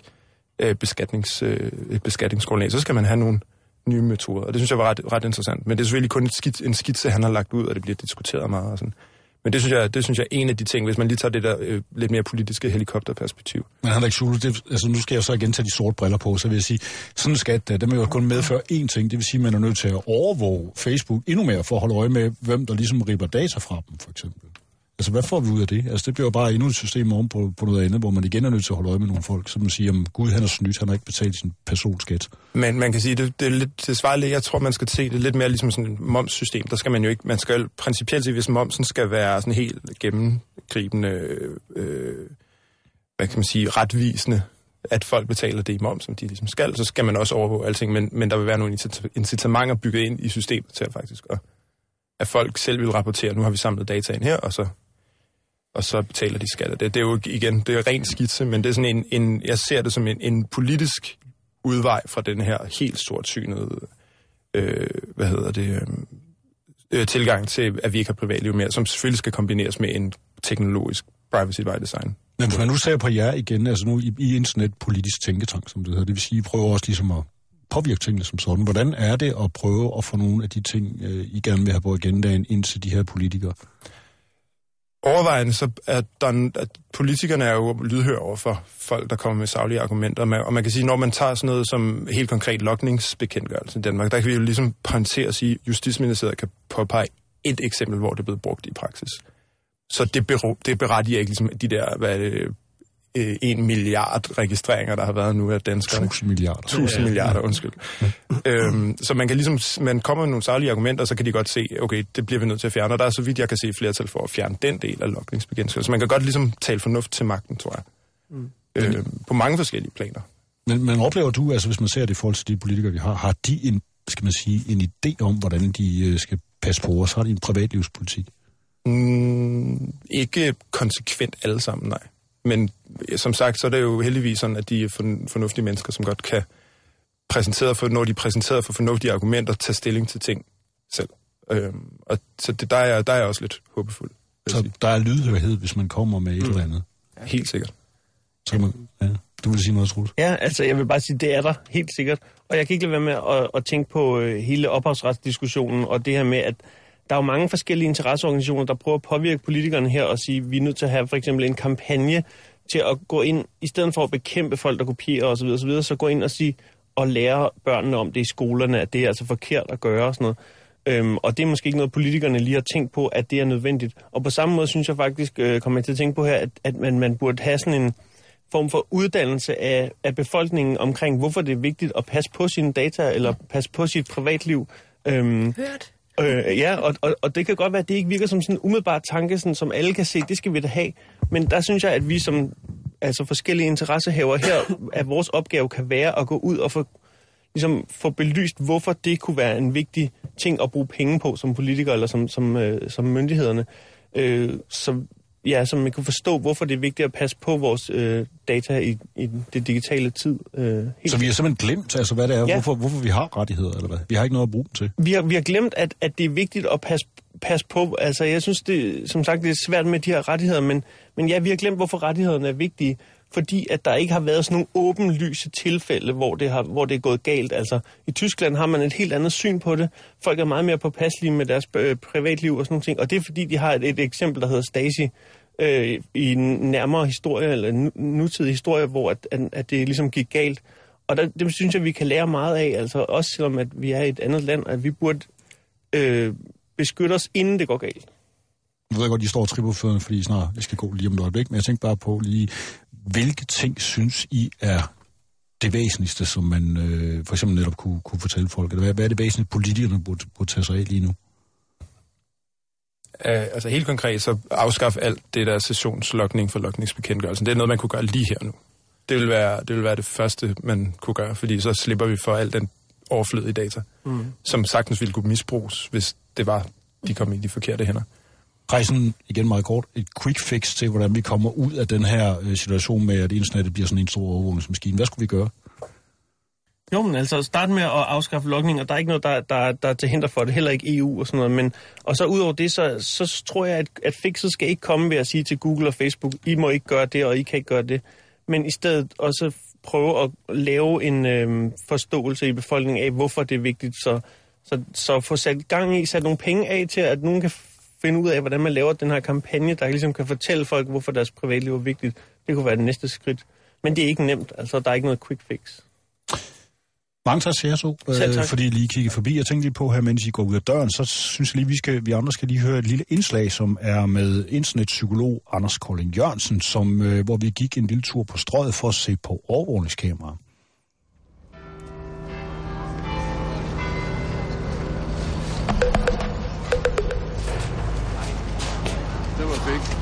beskatningsgrundlag, så skal man have nogle nye metoder. Og det synes jeg var ret interessant. Men det er selvfølgelig kun en skitse, han har lagt ud, og det bliver diskuteret meget. Og sådan. Men det synes jeg er en af de ting, hvis man lige tager det der lidt mere politiske helikopterperspektiv. Men Henrik Schule, nu skal jeg så igen tage de sorte briller på, så vil jeg sige, sådan en skat, der må jo kun medføre én ting, det vil sige, at man er nødt til at overvåge Facebook endnu mere for at holde øje med, hvem der ligesom ripper data fra dem, for eksempel. Altså, hvad får vi ud af det? Altså, det bliver jo bare endnu et system oven på noget andet, hvor man igen er nødt til at holde øje med nogle folk, som siger, at Gud, han er snydt, han har ikke betalt sin personskat. Men man kan sige, det svarer lidt, jeg tror, man skal se det lidt mere ligesom sådan et momssystem. Der skal man jo ikke, man skal principielt se, hvis momsen skal være sådan helt gennemgribende, hvad kan man sige, retvisende, at folk betaler det i moms, som de ligesom skal, så skal man også overvåge alting, men der vil være nogle incitamenter bygget ind i systemet til at faktisk, at folk selv vil rapportere, nu har vi samlet data ind her, og så betaler de skatter. Det er jo igen, det er ren skitse, men det er sådan jeg ser det som en politisk udvej fra den her helt sortsynede, tilgang til, at vi ikke har privatliv mere, som selvfølgelig skal kombineres med en teknologisk privacy by design. Men hvis man nu ser på jer igen, altså nu i internetpolitisk tænketank, som det hedder, det vil sige, I prøver også ligesom at påvirke tingene som sådan. Hvordan er det at prøve at få nogle af de ting, I gerne vil have på agendaen, ind til de her politikere? Overvejende så at politikerne er jo lydhøre over for folk, der kommer med saglige argumenter. Og man kan sige, når man tager sådan noget som helt konkret logningsbekendtgørelse i Danmark, der kan vi jo ligesom pointere og sige, at Justitsministeriet kan påpege et eksempel, hvor det er blevet brugt i praksis. Så det berettiger ikke ligesom de der, 1 milliard registreringer, der har været nu af danskerne. 1000 milliarder, undskyld. Så man kan ligesom, man kommer med nogle saglige argumenter, så kan de godt se, okay, det bliver vi nødt til at fjerne, og der er så vidt jeg kan se flertal for at fjerne den del af logningsbekendtgørelsen. Så man kan godt ligesom tale fornuft til magten, tror jeg. På mange forskellige planer. Men oplever du, altså hvis man ser det i forhold til de politikere, vi har de en, skal man sige, en idé om, hvordan de skal passe på os? Har de en privatlivspolitik? Ikke konsekvent alle sammen, nej. Men som sagt, så er det jo heldigvis sådan, at de er fornuftige mennesker, som godt kan når de er præsenteret for fornuftige argumenter, tage stilling til ting selv. Og så der er jeg også lidt håbefuld. Så der er lydhørhed, hvis man kommer med et eller andet? Ja, helt sikkert. Så du vil sige noget, Troels? Ja, altså jeg vil bare sige, det er der helt sikkert. Og jeg kan ikke lade være med at tænke på hele ophavsretsdiskussionen, og det her med, at der er jo mange forskellige interesseorganisationer, der prøver at påvirke politikerne her og sige, at vi er nødt til at have for eksempel en kampagne til at gå ind, i stedet for at bekæmpe folk, der kopierer osv., så gå ind og sige, og lære børnene om det i skolerne, at det er altså forkert at gøre og sådan noget. Og det er måske ikke noget, politikerne lige har tænkt på, at det er nødvendigt. Og på samme måde synes jeg faktisk, kommer jeg til at tænke på her, at man burde have sådan en form for uddannelse af befolkningen omkring, hvorfor det er vigtigt at passe på sine data, eller passe på sit privatliv. Hørt. Og det kan godt være, at det ikke virker som sådan en umiddelbar tanke, sådan, som alle kan se, det skal vi da have. Men der synes jeg, at vi som forskellige interessehaver her, at vores opgave kan være at gå ud og få belyst, hvorfor det kunne være en vigtig ting at bruge penge på som politikere eller som myndighederne. Så man kan forstå, hvorfor det er vigtigt at passe på vores data i det digitale tid. Så vi har simpelthen glemt, altså, hvad det er, hvorfor vi har rettigheder, eller hvad? Vi har ikke noget at bruge dem til. Vi har glemt, at det er vigtigt at passe på. Altså, jeg synes, som sagt, det er svært med de her rettigheder, men ja, vi har glemt, hvorfor rettighederne er vigtige. Fordi at der ikke har været sådan nogle åbenlyse tilfælde, hvor det er gået galt. Altså, i Tyskland har man et helt andet syn på det. Folk er meget mere påpasselige med deres privatliv og sådan nogle ting. Og det er fordi, de har et eksempel, der hedder Stasi, i en nærmere historie, eller nutidig historie, hvor at det ligesom gik galt. Og det synes jeg, vi kan lære meget af, altså også selvom at vi er i et andet land, at vi burde beskytte os, inden det går galt. Jeg ved godt, de står og tripper før, fordi snart jeg skal gå lige om et øjeblik, men jeg tænker bare på lige, hvilke ting synes I er det væsentligste, som man for eksempel netop kunne fortælle folk? Eller hvad er det væsentligt, politikerne burde tage sig af lige nu? Altså helt konkret, så afskaffe alt det der sessionslogning for logningsbekendtgørelsen. Det er noget, man kunne gøre lige her nu. Det vil være det første, man kunne gøre, fordi så slipper vi for al den overflødige data, som sagtens ville kunne misbruges, hvis det var, de kom i de forkerte hænder. Rejsen, igen meget kort, et quick fix til, hvordan vi kommer ud af den her situation med, at internettet bliver sådan en stor overvågningsmaskine. Hvad skulle vi gøre? Jo, men altså start med at afskaffe logning, og der er ikke noget, der er til hinder for det, heller ikke EU og sådan noget. Men, og så udover det, så tror jeg, at fixet skal ikke komme ved at sige til Google og Facebook, I må ikke gøre det, og I kan ikke gøre det. Men i stedet også prøve at lave en forståelse i befolkningen af, hvorfor det er vigtigt. Så få sat gang i, sat nogle penge af til, at nogen kan finde ud af, hvordan man laver den her kampagne, der ligesom kan fortælle folk, hvorfor deres privatliv er vigtigt. Det kunne være det næste skridt. Men det er ikke nemt, altså der er ikke noget quick fix. Mange tak til jer så, fordi I lige kiggede forbi. Jeg tænkte lige på her, mens I går ud af døren, så synes jeg lige, vi andre skal lige høre et lille indslag, som er med internetpsykolog Anders Kolding Jørgensen, hvor vi gik en lille tur på Strøget for at se på overvågningskameraer. Det var fint.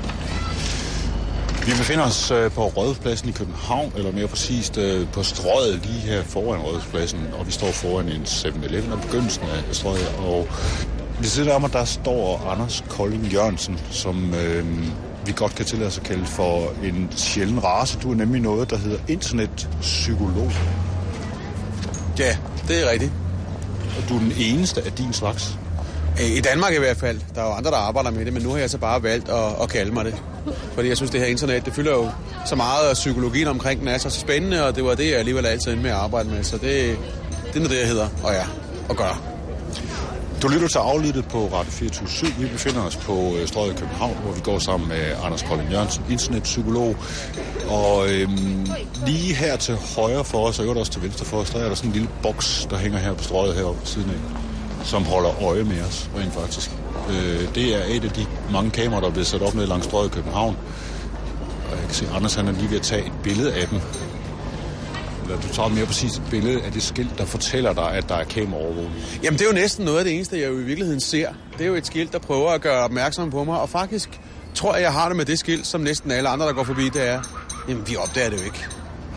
Vi befinder os på Rådhuspladsen i København, eller mere præcist på Strøget lige her foran Rådhuspladsen, og vi står foran en 7-Eleven og begyndelsen af Strøget, og ved siden af mig, der står Anders Kolding Jørgensen, som vi godt kan tillade os at kalde for en sjælden race. Du er nemlig noget, der hedder internetpsykolog. Ja, det er rigtigt. Og du er den eneste af din slags. I Danmark i hvert fald. Der er jo andre, der arbejder med det, men nu har jeg så bare valgt at kalde mig det. Fordi jeg synes, det her internet, det fylder jo så meget, og psykologien omkring den er så spændende, og det var det, jeg alligevel altid endte med at arbejde med. Så det er noget, det jeg hedder og er og gør. Du lytter til Aflyttet på Radio 24/7. Vi befinder os på Strøget i København, hvor vi går sammen med Anders Kolding Jørgensen, internetpsykolog. Og lige her til højre for os, og også til venstre for os, der er der sådan en lille boks, der hænger her på Strøget heroppe på siden af, som holder øje med os, rent faktisk. Det er et af de mange kameraer, der er blevet sat op ned langs Strøget i København. Og jeg kan se, Anders han er lige ved at tage et billede af den. Eller du tager mere præcis et billede af det skilt, der fortæller dig, at der er kameraovervågning. Jamen, det er jo næsten noget af det eneste, jeg jo i virkeligheden ser. Det er jo et skilt, der prøver at gøre opmærksom på mig. Og faktisk tror jeg har det med det skilt, som næsten alle andre, der går forbi, det er, jamen, vi opdager det jo ikke.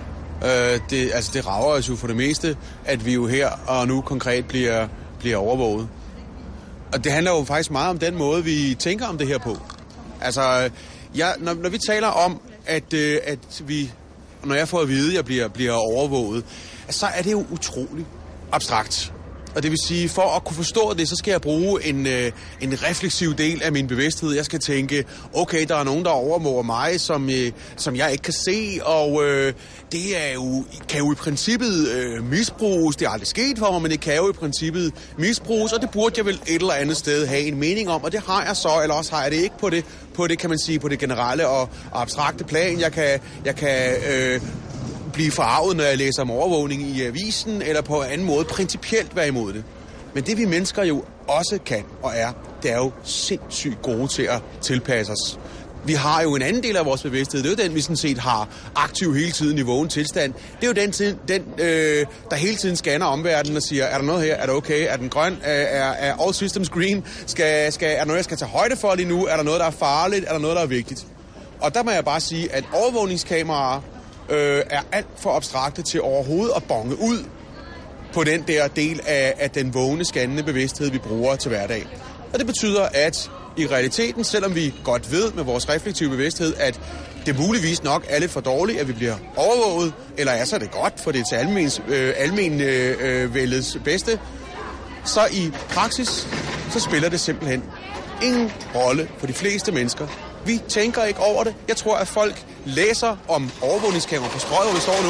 Det rager os jo for det meste, at vi jo her og nu konkret bliver overvåget. Og det handler jo faktisk meget om den måde, vi tænker om det her på. Altså, når vi taler om, at vi... Når jeg får at vide, at jeg bliver overvåget, så er det jo utroligt abstrakt. Og det vil sige, for at kunne forstå det, så skal jeg bruge en refleksiv del af min bevidsthed. Jeg skal tænke, okay, der er nogen, der overvåger mig, som jeg ikke kan se, og det kan jo i princippet misbruges. Det er aldrig sket for mig, men det kan jo i princippet misbruges, og det burde jeg vel et eller andet sted have en mening om, og det har jeg så, eller også har jeg det ikke på det kan man sige, på det generelle og abstrakte plan. Jeg kan blive forarvet, når jeg læser om overvågning i avisen, eller på en anden måde principielt være imod det. Men det vi mennesker jo også kan og er, det er jo sindssygt gode til at tilpasse os. Vi har jo en anden del af vores bevidsthed, det er jo den, vi sådan set har aktiv hele tiden i vågen tilstand. Det er jo den der hele tiden scanner omverdenen og siger, er der noget her, er det okay, er den grøn, er all systems green, er der noget, jeg skal tage højde for lige nu, er der noget, der er farligt, er der noget, der er vigtigt. Og der må jeg bare sige, at overvågningskameraer er alt for abstrakte til overhovedet at bonge ud på den der del af den vågne, scannende bevidsthed, vi bruger til hverdag. Og det betyder, at i realiteten, selvom vi godt ved med vores reflektive bevidsthed, at det muligvis nok er lidt for dårligt, at vi bliver overvåget, eller er så det godt, for det er til almenvældets bedste, så i praksis, så spiller det simpelthen ingen rolle for de fleste mennesker. Vi tænker ikke over det. Jeg tror, at folk læser om overvågningskameraer på Strøget, hvor vi står nu,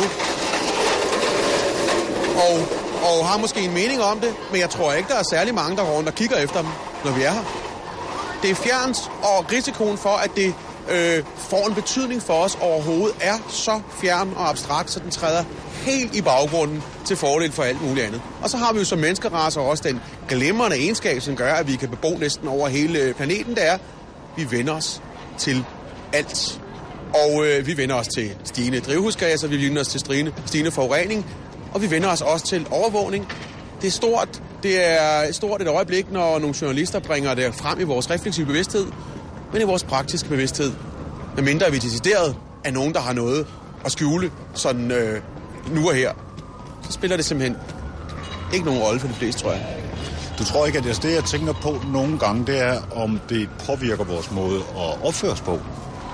og har måske en mening om det, men jeg tror ikke, der er særlig mange, der går rundt og kigger efter dem, når vi er her. Det er fjernt, og risikoen for, at det får en betydning for os overhovedet, er så fjern og abstrakt, så den træder helt i baggrunden til fordel for alt muligt andet. Og så har vi jo som menneskeracer også den glimrende egenskab, som gør, at vi kan bebo næsten over hele planeten, det er, vi vender os til alt. Og vi vender os til stigende drivhusgasser, vi vender os til stigende forurening, og vi vender os også til overvågning. Det er stort. Det er stort et øjeblik, når nogle journalister bringer det frem i vores refleksive bevidsthed, men i vores praktiske bevidsthed. Medmindre vi decideret er nogen, der har noget at skjule sådan nu og her, så spiller det simpelthen ikke nogen rolle for de fleste, tror jeg. Du tror ikke, at det, jeg tænker på nogle gange, det er, om det påvirker vores måde at opføre os på?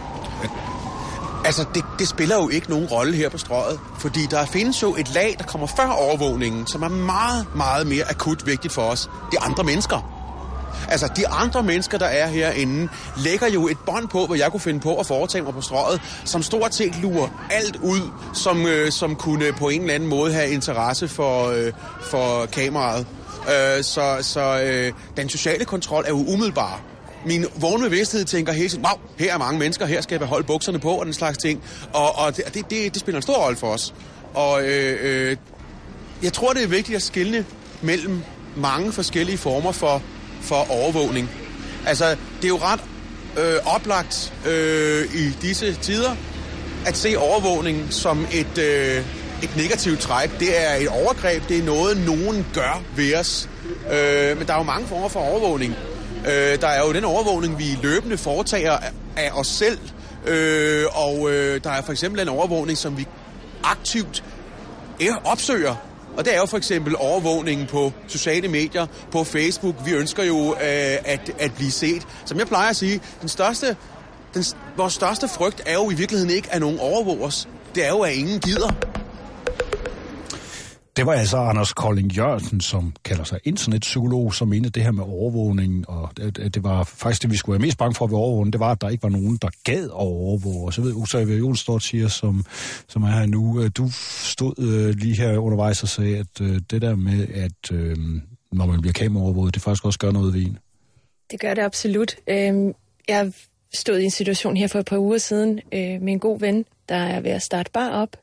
Altså, det spiller jo ikke nogen rolle her på Strøget, fordi der findes jo et lag, der kommer før overvågningen, som er meget, meget mere akut vigtigt for os. De andre mennesker. Altså, de andre mennesker, der er herinde, lægger jo et bånd på, hvor jeg kunne finde på at foretage mig på Strøget, som stort set lurer alt ud, som kunne på en eller anden måde have interesse for kameraet. Så den sociale kontrol er jo umiddelbar. Min vågne bevidsthed tænker hele tiden, wow, her er mange mennesker, her skal jeg beholde bukserne på og den slags ting. Og det spiller en stor rolle for os. Og jeg tror, det er vigtigt at skelne mellem mange forskellige former for overvågning. Altså, det er jo ret oplagt i disse tider at se overvågning som et negativt træk. Det er et overgreb, det er noget, nogen gør ved os. Men der er jo mange former for overvågning. Der er jo den overvågning, vi løbende foretager af os selv, og der er for eksempel en overvågning, som vi aktivt opsøger. Og det er jo for eksempel overvågningen på sociale medier, på Facebook. Vi ønsker jo at blive set. Som jeg plejer at sige, vores største frygt er jo i virkeligheden ikke, at nogen overvåger os. Det er jo, at ingen gider. Det var altså Anders Kolding Jørgensen, som kalder sig internetpsykolog, som mente det her med overvågning, og det var faktisk det, vi skulle være mest bange for ved overvågning, det var, at der ikke var nogen, der gad at overvåge. Og så ved Usa Jonsdorf siger, som er her nu, du stod lige her undervejs og sagde, at det der med, at når man bliver kameraovervåget, det faktisk også gør noget ved en? Det gør det absolut. Jeg stod i en situation her for et par uger siden med en god ven, der er ved at starte bar op.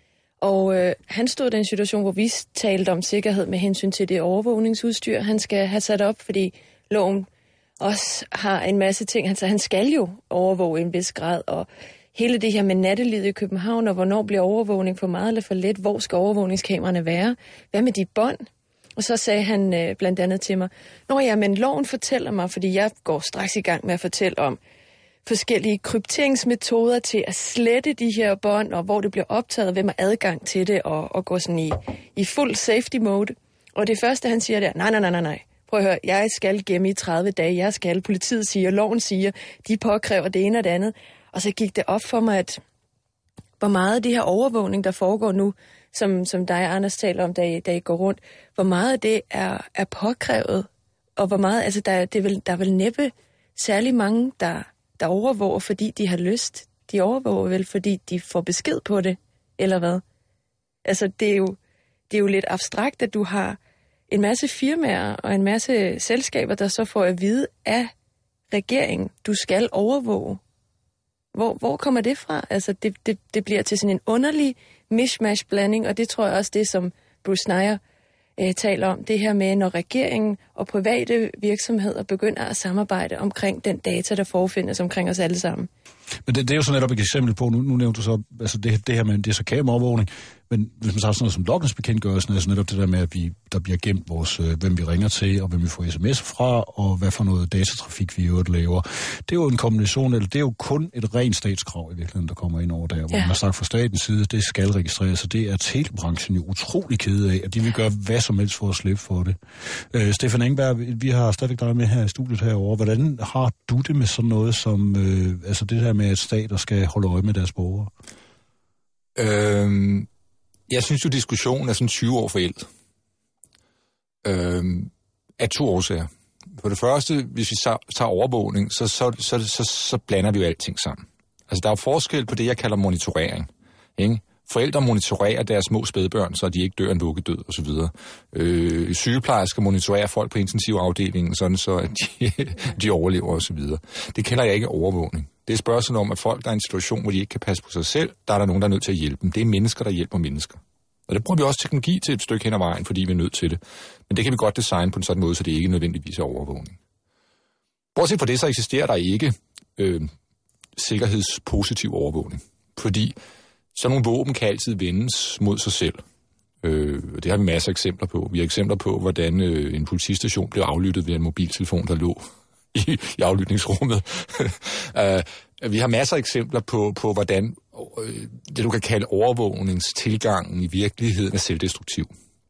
Og han stod i en situation, hvor vi talte om sikkerhed med hensyn til det overvågningsudstyr, han skal have sat op, fordi loven også har en masse ting. Altså, han skal jo overvåge en vis grad, og hele det her med nattelivet i København, og hvornår bliver overvågning for meget eller for let, hvor skal overvågningskameraerne være, hvad med de bånd? Og så sagde han blandt andet til mig, nå ja, men loven fortæller mig, fordi jeg går straks i gang med at fortælle om forskellige krypteringsmetoder til at slette de her bånd, og hvor det bliver optaget, hvem har adgang til det, og gå sådan i fuld safety mode. Og det første, han siger der, nej. Prøv at høre, jeg skal gemme i 30 dage, jeg skal, politiet siger, loven siger, de påkræver det ene og det andet. Og så gik det op for mig, at hvor meget af det her overvågning, der foregår nu, som dig, Anders, taler om, da I går rundt, hvor meget af det er påkrævet, og hvor meget, altså der er vel næppe særlig mange, der overvåger, fordi de har lyst. De overvåger vel, fordi de får besked på det, eller hvad? Altså, det er jo lidt abstrakt, at du har en masse firmaer og en masse selskaber, der så får at vide af regeringen, du skal overvåge. Hvor kommer det fra? Altså, det bliver til sådan en underlig mishmash-blanding, og det tror jeg også det, som Bruce Schneier taler om, det her med, når regeringen og private virksomheder begynder at samarbejde omkring den data, der forefindes omkring os alle sammen. Men det er jo så netop et eksempel på, nu nævnte du så, altså det her med, det er så kameraovervågning, men hvis man tager sådan noget som logningsbekendtgørelsen, altså netop det der med, at der bliver gemt vores, hvem vi ringer til, og hvem vi får sms fra, og hvad for noget datatrafik vi i øvrigt laver. Det er jo en kombination, eller det er jo kun et rent statskrav i virkeligheden, der kommer ind over der, hvor man har sagt fra statens side, det skal registreres, og det er telebranchen jo utrolig ked af, at de vil gøre hvad som helst for at slippe for det. Stefan Engberg, vi har stadigvæk dig med her i studiet herovre. Hvordan har du det med sådan noget som, altså det her med, at stater skal holde øje med deres borgere? Jeg synes jo, diskussionen er sådan 20 år forældet. Af 2 årsager. For det første, hvis vi tager overvågning, så blander vi jo alting sammen. Altså, der er jo forskel på det, jeg kalder monitorering. Ikke? Forældre monitorerer deres små spædbørn, så de ikke dør en vuggedød osv. Sygeplejersker monitorerer folk på intensivafdelingen, sådan så at de overlever osv. Det kalder jeg ikke overvågning. Det er spørgsmålet om, at folk, der er i en situation, hvor de ikke kan passe på sig selv, der er der nogen, der er nødt til at hjælpe dem. Det er mennesker, der hjælper mennesker. Og det bruger vi også teknologi til et stykke hen ad vejen, fordi vi er nødt til det. Men det kan vi godt designe på en sådan måde, så det ikke nødvendigvis er overvågning. Bortset fra det, så eksisterer der ikke sikkerhedspositiv overvågning. Fordi sådan nogle våben kan altid vendes mod sig selv. Det har vi masser af eksempler på. Vi har eksempler på, hvordan en politistation blev aflyttet ved en mobiltelefon, der lå i aflytningsrummet. Vi har masser af eksempler på hvordan det, du kan kalde overvågningstilgangen i virkeligheden er selvdestruktiv.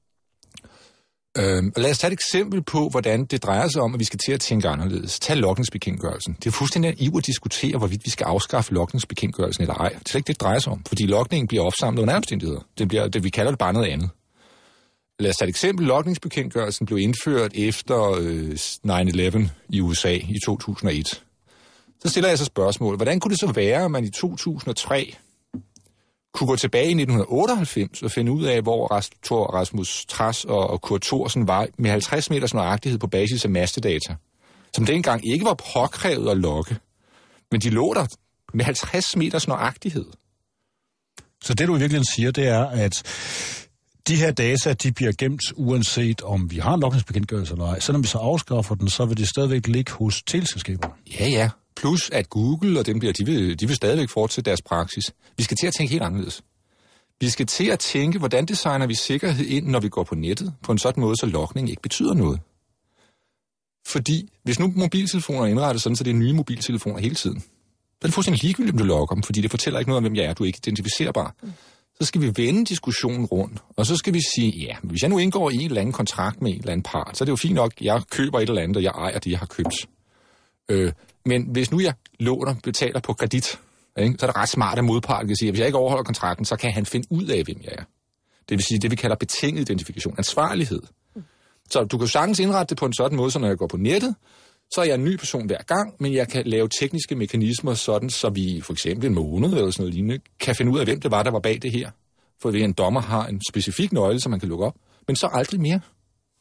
Og lad os tage et eksempel på, hvordan det drejer sig om, at vi skal til at tænke anderledes. Tag logningsbekendtgørelsen. Det er fuldstændig naiv at diskutere, hvorvidt vi skal afskaffe logningsbekendtgørelsen eller ej. Det er ikke det, drejer sig om, fordi logningen bliver opsamlet under omstændigheder. Vi kalder det bare noget andet. Lad os tage et eksempel. Logningsbekendtgørelsen blev indført efter 9/11 i USA i 2001. Så stiller jeg så spørgsmålet, hvordan kunne det så være, at man i 2003 kunne gå tilbage i 1998 og finde ud af, hvor Rasmus Trads og Kurt Thorsen var med 50 meters nøjagtighed på basis af mastedata, som dengang ikke var påkrævet at logge, men de lå der med 50 meters nøjagtighed. Så det, du i virkeligheden siger, det er, at de her data, de bliver gemt, uanset om vi har en logningsbekendtgørelse eller ej. Selvom vi så afskaffer den, så vil det stadigvæk ligge hos teleselskaberne. Ja. Plus at Google og dem der, de vil stadigvæk fortsætte deres praksis. Vi skal til at tænke helt anderledes. Vi skal til at tænke, hvordan designer vi sikkerhed ind, når vi går på nettet, på en sådan måde, så logning ikke betyder noget. Fordi hvis nu mobiltelefoner er indrettet sådan, så det er nye mobiltelefoner hele tiden, så er det fuldstændig ligegyldigt, om du logger dem, fordi det fortæller ikke noget om, hvem jeg er, du er ikke identificerbar. Så skal vi vende diskussionen rundt, og så skal vi sige, ja, hvis jeg nu indgår i en eller anden kontrakt med en eller anden part, så er det jo fint nok, jeg køber et eller andet, og jeg ejer det, jeg har købt. Men hvis nu jeg betaler på kredit, ikke, så er det ret smart, at modparten kan sige, at hvis jeg ikke overholder kontrakten, så kan han finde ud af, hvem jeg er. Det vil sige, det vi kalder betinget identifikation, ansvarlighed. Så du kan sagtens indrette det på en sådan måde, så når jeg går på nettet, så er jeg en ny person hver gang, men jeg kan lave tekniske mekanismer sådan, så vi for eksempel en måned eller sådan noget lignende, kan finde ud af, hvem det var, der var bag det her. For en dommer har en specifik nøgle, som man kan lukke op, men så aldrig mere.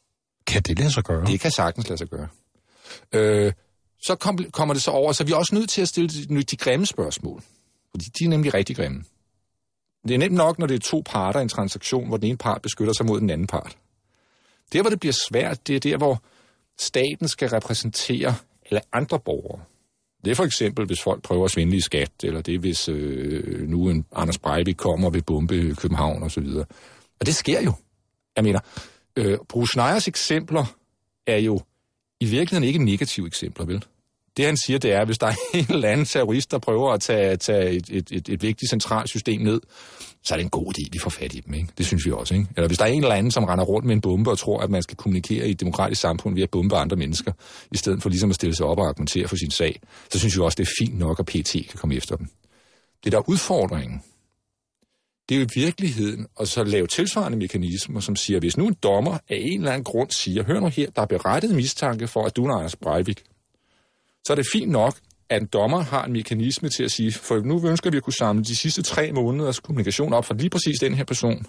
Kan det lade sig gøre? Det kan sagtens lade sig gøre. Så kommer det så over, så vi er også nødt til at stille de grimme spørgsmål. Fordi de er nemlig rigtig grimme. Det er nemt nok, når det er to parter i en transaktion, hvor den ene part beskytter sig mod den anden part. Der, hvor det bliver svært, det er der, hvor staten skal repræsentere alle andre borgere. Det er for eksempel, hvis folk prøver at svindle i skat, eller det er, hvis nu en Anders Breivik kommer og vil bombe København og så videre. Og det sker jo. Jeg mener, Bruce Schneiers eksempler er jo i virkeligheden ikke negative eksempler, vel? Det han siger, det er, at hvis der er en eller anden terrorist, der prøver at tage et vigtigt centralt system ned, så er det en god idé, vi får fat i dem, ikke? Det synes vi også, ikke? Eller hvis der er en eller anden, som render rundt med en bombe og tror, at man skal kommunikere i et demokratisk samfund ved at bombe andre mennesker, i stedet for ligesom at stille sig op og argumentere for sin sag, så synes vi også, det er fint nok, at PET kan komme efter dem. Det der er udfordringen, det er jo i virkeligheden at så lave tilsvarende mekanismer, som siger, hvis nu en dommer af en eller anden grund siger, hør nu her, der er berettiget mistanke for, at du er Anders Breivik, så er det fint nok, at en dommer har en mekanisme til at sige, for nu ønsker vi at kunne samle de sidste 3 måneders kommunikation op for lige præcis den her person.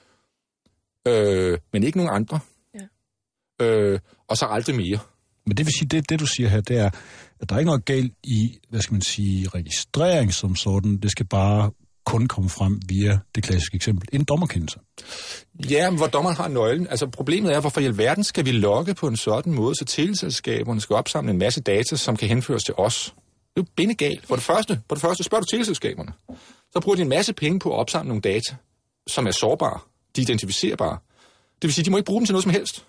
Men ikke nogen andre. Ja. Og så aldrig mere. Men det vil sige, det du siger her, det er, at der er ikke noget galt i, hvad skal man sige, registrering som sådan. Det skal bare kun komme frem via det klassiske eksempel, en dommerkendelse. Ja, hvor dommeren har nøglen. Altså problemet er, hvorfor i alverden skal vi logge på en sådan måde, så teleselskaberne skal opsamle en masse data, som kan henføres til os. Det er jo bindegalt. For det første spørger du teleselskaberne. Så bruger de en masse penge på at opsamle nogle data, som er sårbare. De er identificerbare. Det vil sige, de må ikke bruge dem til noget som helst.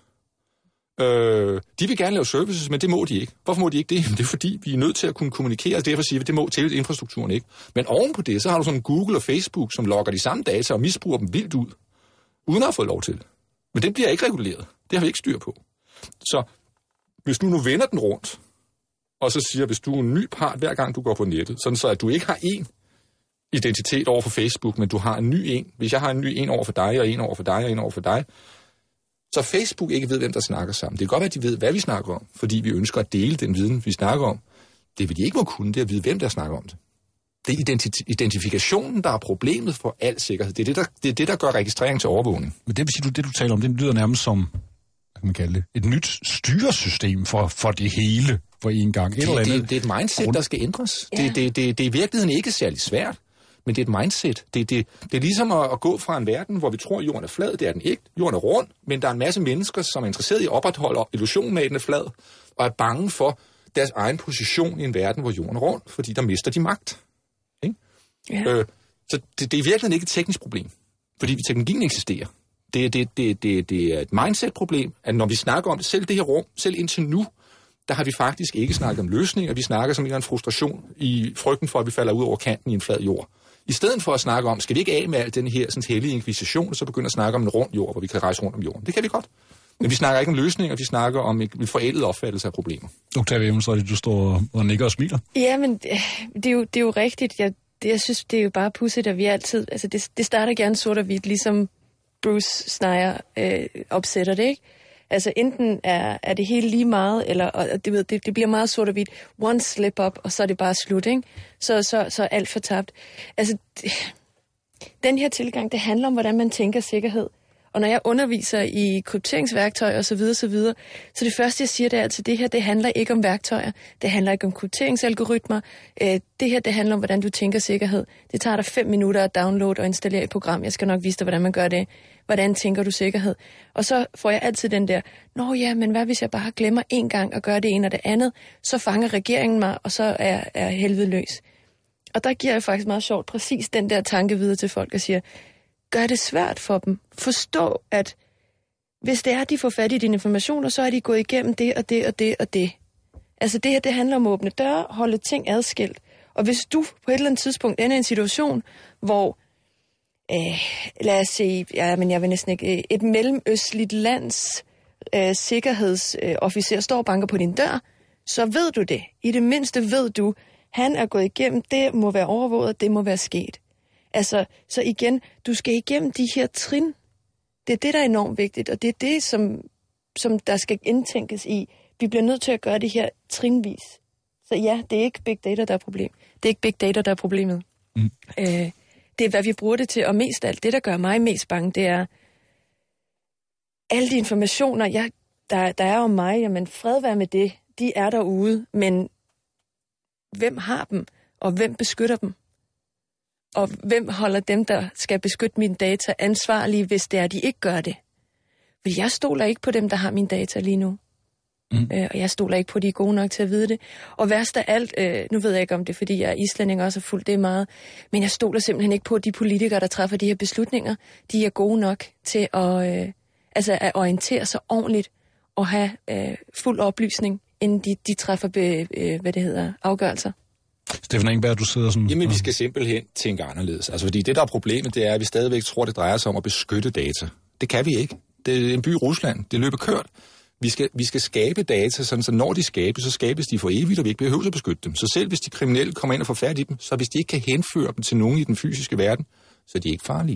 De vil gerne lave services, men det må de ikke. Hvorfor må de ikke det? Det er fordi, vi er nødt til at kunne kommunikere, og derfor siger vi, det må teleinfrastrukturen ikke. Men oven på det, så har du sådan Google og Facebook, som logger de samme data og misbruger dem vildt ud, uden at have fået lov til det. Men det bliver ikke reguleret. Det har vi ikke styr på. Så hvis du nu vender den rundt, og så siger, hvis du er en ny part, hver gang du går på nettet, sådan så at du ikke har én identitet over for Facebook, men du har en ny en. Hvis jeg har en ny en over for dig, og en over for dig, og en over for dig, så Facebook ikke ved, hvem der snakker sammen. Det kan godt være, at de ved, hvad vi snakker om, fordi vi ønsker at dele den viden, vi snakker om. Det vil de ikke må kunne, det er at vide, hvem der snakker om det. Det er identifikationen, der er problemet for al sikkerhed. Det er det, der gør registrering til overvågning. Men det vil sige, det du taler om, det lyder nærmest som, hvad kan man kalde det, et nyt styresystem for det hele for en gang. Det er et mindset, der skal ændres. Ja. Det er i virkeligheden ikke særlig svært. Men det er et mindset. Det er ligesom at gå fra en verden, hvor vi tror, at jorden er flad. Det er den ikke. Jorden er rund, men der er en masse mennesker, som er interesseret i at opretholde illusionen af, at den er flad, og er bange for deres egen position i en verden, hvor jorden er rund, fordi der mister de magt. Ikke? Ja. Så det er i virkeligheden ikke et teknisk problem, fordi teknologien eksisterer. Det er et mindset-problem, at når vi snakker om det, selv det her rum, selv indtil nu, der har vi faktisk ikke snakket om løsninger. Vi snakker som en eller anden frustration i frygten for, at vi falder ud over kanten i en flad jord. I stedet for at snakke om, skal vi ikke af med al den her sådan hellige inkvisition, og så begynde at snakke om en rund jord, hvor vi kan rejse rundt om jorden. Det kan vi godt. Men vi snakker ikke om løsninger, vi snakker om en forældet opfattelse af problemer. Octavia Evenstad, du står og nikker og smiler. Ja, men det er jo rigtigt. Jeg synes, det er jo bare pudsigt, at vi altid... Altså, det starter gerne sort og hvidt, ligesom Bruce Schneier opsætter det, ikke? Altså, enten er det helt lige meget, eller og det bliver meget sort og hvidt. One slip up, og så er det bare slut, ikke? Så er alt fortabt. Altså, den her tilgang, det handler om, hvordan man tænker sikkerhed. Og når jeg underviser i krypteringsværktøjer osv., så det første, jeg siger, det er altså, det her, det handler ikke om værktøjer. Det handler ikke om krypteringsalgoritmer. Det her, det handler om, hvordan du tænker sikkerhed. Det tager dig 5 minutter at downloade og installere et program. Jeg skal nok vise dig, hvordan man gør det. Hvordan tænker du sikkerhed? Og så får jeg altid den der, nå ja, men hvad hvis jeg bare glemmer en gang at gøre det ene og det andet? Så fanger regeringen mig, og så er helvede løs. Og der giver jeg faktisk meget sjovt præcis den der tanke videre til folk og siger, gør det svært for dem. Forstå, at hvis det er, at de får fat i dine informationer, så er de gået igennem det og det og det og det. Altså det her, det handler om at åbne døre, holde ting adskilt. Og hvis du på et eller andet tidspunkt ender i en situation, hvor, lad os se, jeg vil næsten ikke, et mellemøstligt lands sikkerhedsofficer står og banker på din dør, så ved du det. I det mindste ved du, han er gået igennem, det må være overvåget, det må være sket. Altså, så igen, du skal igennem de her trin. Det er det, der er enormt vigtigt, og det er det, som der skal indtænkes i. Vi bliver nødt til at gøre det her trinvis. Så ja, det er ikke big data, der er problem. Det er ikke big data, der er problemet. Mm. Det er, hvad vi bruger det til, og mest alt, det, der gør mig mest bange, det er alle de informationer. der er jo mig, jamen fred være med det. De er derude, men hvem har dem, og hvem beskytter dem? Og hvem holder dem, der skal beskytte mine data, ansvarlige, hvis det er, de ikke gør det? For jeg stoler ikke på dem, der har mine data lige nu. Og jeg stoler ikke på, at de er gode nok til at vide det. Og værst af alt, nu ved jeg ikke om det, fordi jeg er islænding også er fuldt det meget, men jeg stoler simpelthen ikke på, at de politikere, der træffer de her beslutninger, de er gode nok til at orientere sig ordentligt og have fuld oplysning, inden de træffer afgørelser. Stefan Engberg, du sidder sådan... Jamen, vi skal simpelthen tænke anderledes. Altså, fordi det, der er problemet, det er, at vi stadigvæk tror, det drejer sig om at beskytte data. Det kan vi ikke. Det er en by i Rusland. Det løber kørt. Vi skal skabe data, sådan, så når de skabes, så skabes de for evigt, og vi ikke behøver at beskytte dem. Så selv hvis de kriminelle kommer ind og får fat i dem, så hvis de ikke kan henføre dem til nogen i den fysiske verden, så er de ikke farlige.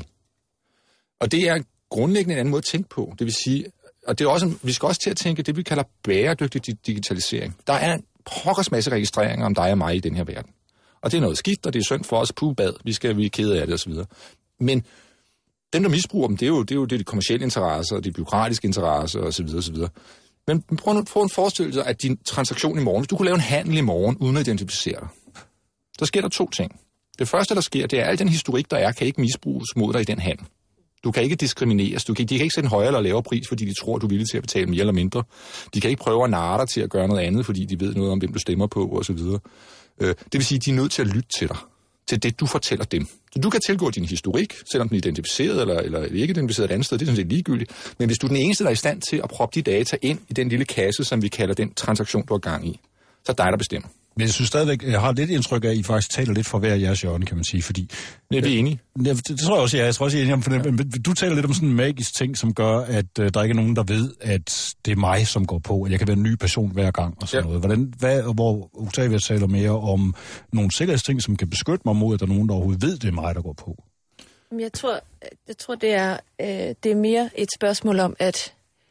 Og det er grundlæggende en anden måde at tænke på. Det vil sige, og det er også, vi skal også til at tænke det, vi kalder bæredygtig digitalisering. Der er en pokkers masse registreringer om dig og mig i den her verden. Og det er noget skidt, og det er synd for os, puh-bad, vi er kede af det osv. Men dem, der misbruger dem, det er jo de kommercielle interesser, de bureaukratiske interesser osv. osv. Men prøv at få en forestillelse af din transaktion i morgen. Hvis du kunne lave en handel i morgen, uden at identificere dig, så sker der 2 ting. Det første, der sker, det er, at al den historik, der er, kan ikke misbruges mod dig i den handel. Du kan ikke diskrimineres. De kan ikke sætte en højere eller lavere pris, fordi de tror, du er villig til at betale mere eller mindre. De kan ikke prøve at narre dig til at gøre noget andet, fordi de ved noget om, hvem du stemmer på osv. Det vil sige, at de er nødt til at lytte til dig. Til det, du fortæller dem. Så du kan tilgå din historik, selvom den er identificeret eller ikke identificeret et andet sted, det er sådan set ligegyldigt. Men hvis du er den eneste, der er i stand til at proppe de data ind i den lille kasse, som vi kalder den transaktion, du har gang i, så er dig, der bestemmer. Men jeg synes stadigvæk, jeg har lidt indtryk af, at I faktisk taler lidt for hver jeres hjørne, kan man sige, fordi... Ja, vi er enige. Det tror jeg også, jeg tror også, jeg er enig om, for du taler lidt om sådan en magisk ting, som gør, at der ikke er nogen, der ved, at det er mig, som går på, at jeg kan være en ny person hver gang og sådan noget. Hvor Octavia taler mere om nogle sikkerhedsting, som kan beskytte mig mod, at der er nogen, der overhovedet ved, det er mig, der går på. Jeg tror det er mere et spørgsmål om, at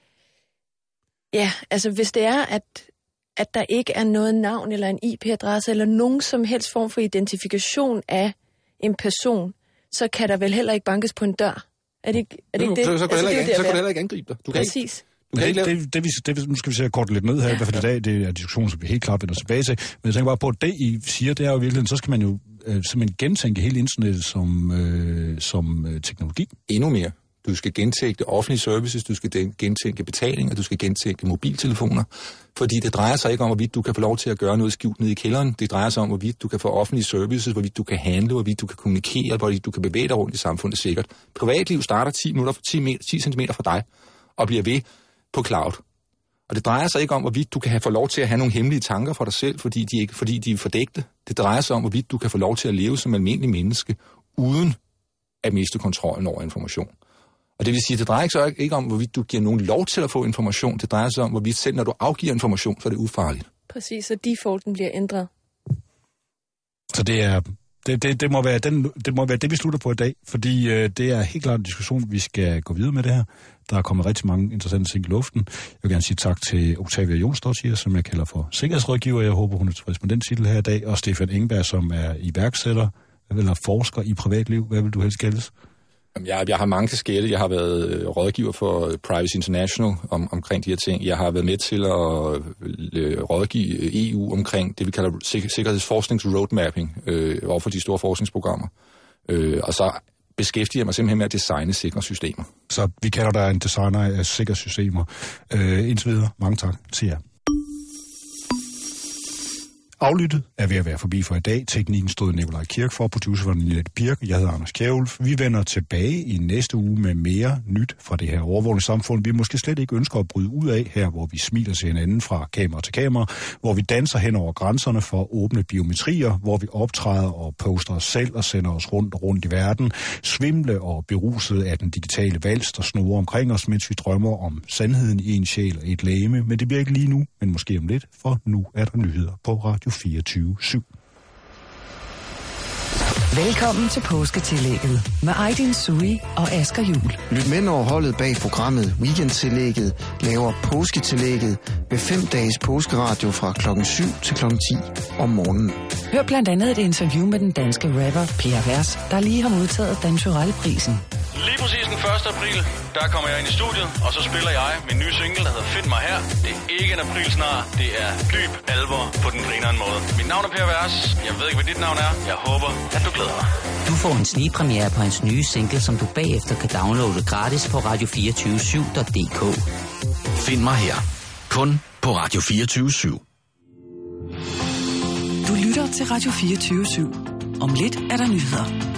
hvis det er, at der ikke er noget navn eller en IP-adresse eller nogen som helst form for identifikation af en person, så kan der vel heller ikke bankes på en dør. Er det ikke det? Så kan du heller ikke angribe dig. Præcis. Nu skal vi se kort lidt ned her, i hvert fald i dag. Det er en diskussion, som vi helt klart vender tilbage til. Men jeg tænker bare på, at det, I siger, det er jo virkelig, så skal man jo simpelthen gentænke hele internettet som teknologi. Endnu mere. Du skal gentænke offentlige services, du skal gentænke betalinger, du skal gentænke mobiltelefoner. Fordi det drejer sig ikke om, hvorvidt du kan få lov til at gøre noget skjult nede i kælderen. Det drejer sig om, hvorvidt du kan få offentlige services, hvorvidt du kan handle, hvorvidt du kan kommunikere, hvorvidt du kan bevæge dig rundt i samfundet sikkert. Privatliv starter 10 minutter for 10 cm fra dig og bliver ved på cloud. Og det drejer sig ikke om, hvorvidt du kan få lov til at have nogle hemmelige tanker for dig selv, fordi de er fordækte. Det drejer sig om, hvorvidt du kan få lov til at leve som almindelig menneske, uden at miste kontrollen over information. Og det vil sige, det drejer sig ikke om, hvorvidt du giver nogen lov til at få information. Det drejer sig om, hvorvidt selv når du afgiver information, så er det ufarligt. Præcis, så defaulten bliver ændret. Så det må være det, vi slutter på i dag, fordi det er helt klart en diskussion, vi skal gå videre med det her. Der er kommet rigtig mange interessante ting i luften. Jeg vil gerne sige tak til Octavia Jonsdottir, som jeg kalder for sikkerhedsrådgiver. Jeg håber, hun er tilfreds med den titel her i dag. Og Stefan Engberg, som er iværksætter eller forsker i privatliv. Hvad vil du helst kaldes? Jeg har mange forskellige. Jeg har været rådgiver for Privacy International omkring de her ting. Jeg har været med til at rådgive EU omkring det, vi kalder sikkerhedsforsknings-roadmapping overfor de store forskningsprogrammer. Og så beskæftiger jeg mig simpelthen med at designe sikre systemer. Så vi kalder dig en designer af sikre systemer. Indtil videre, mange tak til jer. Aflyttet er ved at være forbi for i dag. Teknikken stod Nikolaj Kirk for, producer var Nilette Birk. Jeg hedder Anders Kjærulf. Vi vender tilbage i næste uge med mere nyt fra det her overvågningssamfund, vi måske slet ikke ønsker at bryde ud af her, hvor vi smiler til hinanden fra kamera til kamera, hvor vi danser hen over grænserne for åbne biometrier, hvor vi optræder og poster os selv og sender os rundt i verden, svimle og beruset af den digitale vals, der snurrer omkring os, mens vi drømmer om sandheden i en sjæl og et legeme. Men det bliver ikke lige nu, men måske om lidt, for nu er der nyheder på Radio 24/7. Velkommen til påsketillægget med Aydin Sui og Asger Juhl. Lyt med, når holdet bag programmet Weekendtillægget laver påsketillægget med 5 dages påskeradio fra klokken 7 til klokken 10 om morgenen. Hør blandt andet et interview med den danske rapper Per Vers, der lige har modtaget Dan Turèll-prisen. lige præcis den 1. april, der kommer jeg ind i studiet, og så spiller jeg min nye single, der hedder Find mig her. Det er ikke en aprilsnar, det er dyb alvor på den grineren måde. Mit navn er Per Vers, jeg ved ikke, hvad dit navn er. Jeg håber, at du glæder dig. Du får en snigpremiere på hans nye single, som du bagefter kan downloade gratis på radio247.dk. Find mig her. Kun på Radio 24/7. Du lytter til Radio 24/7. Om lidt er der nyheder.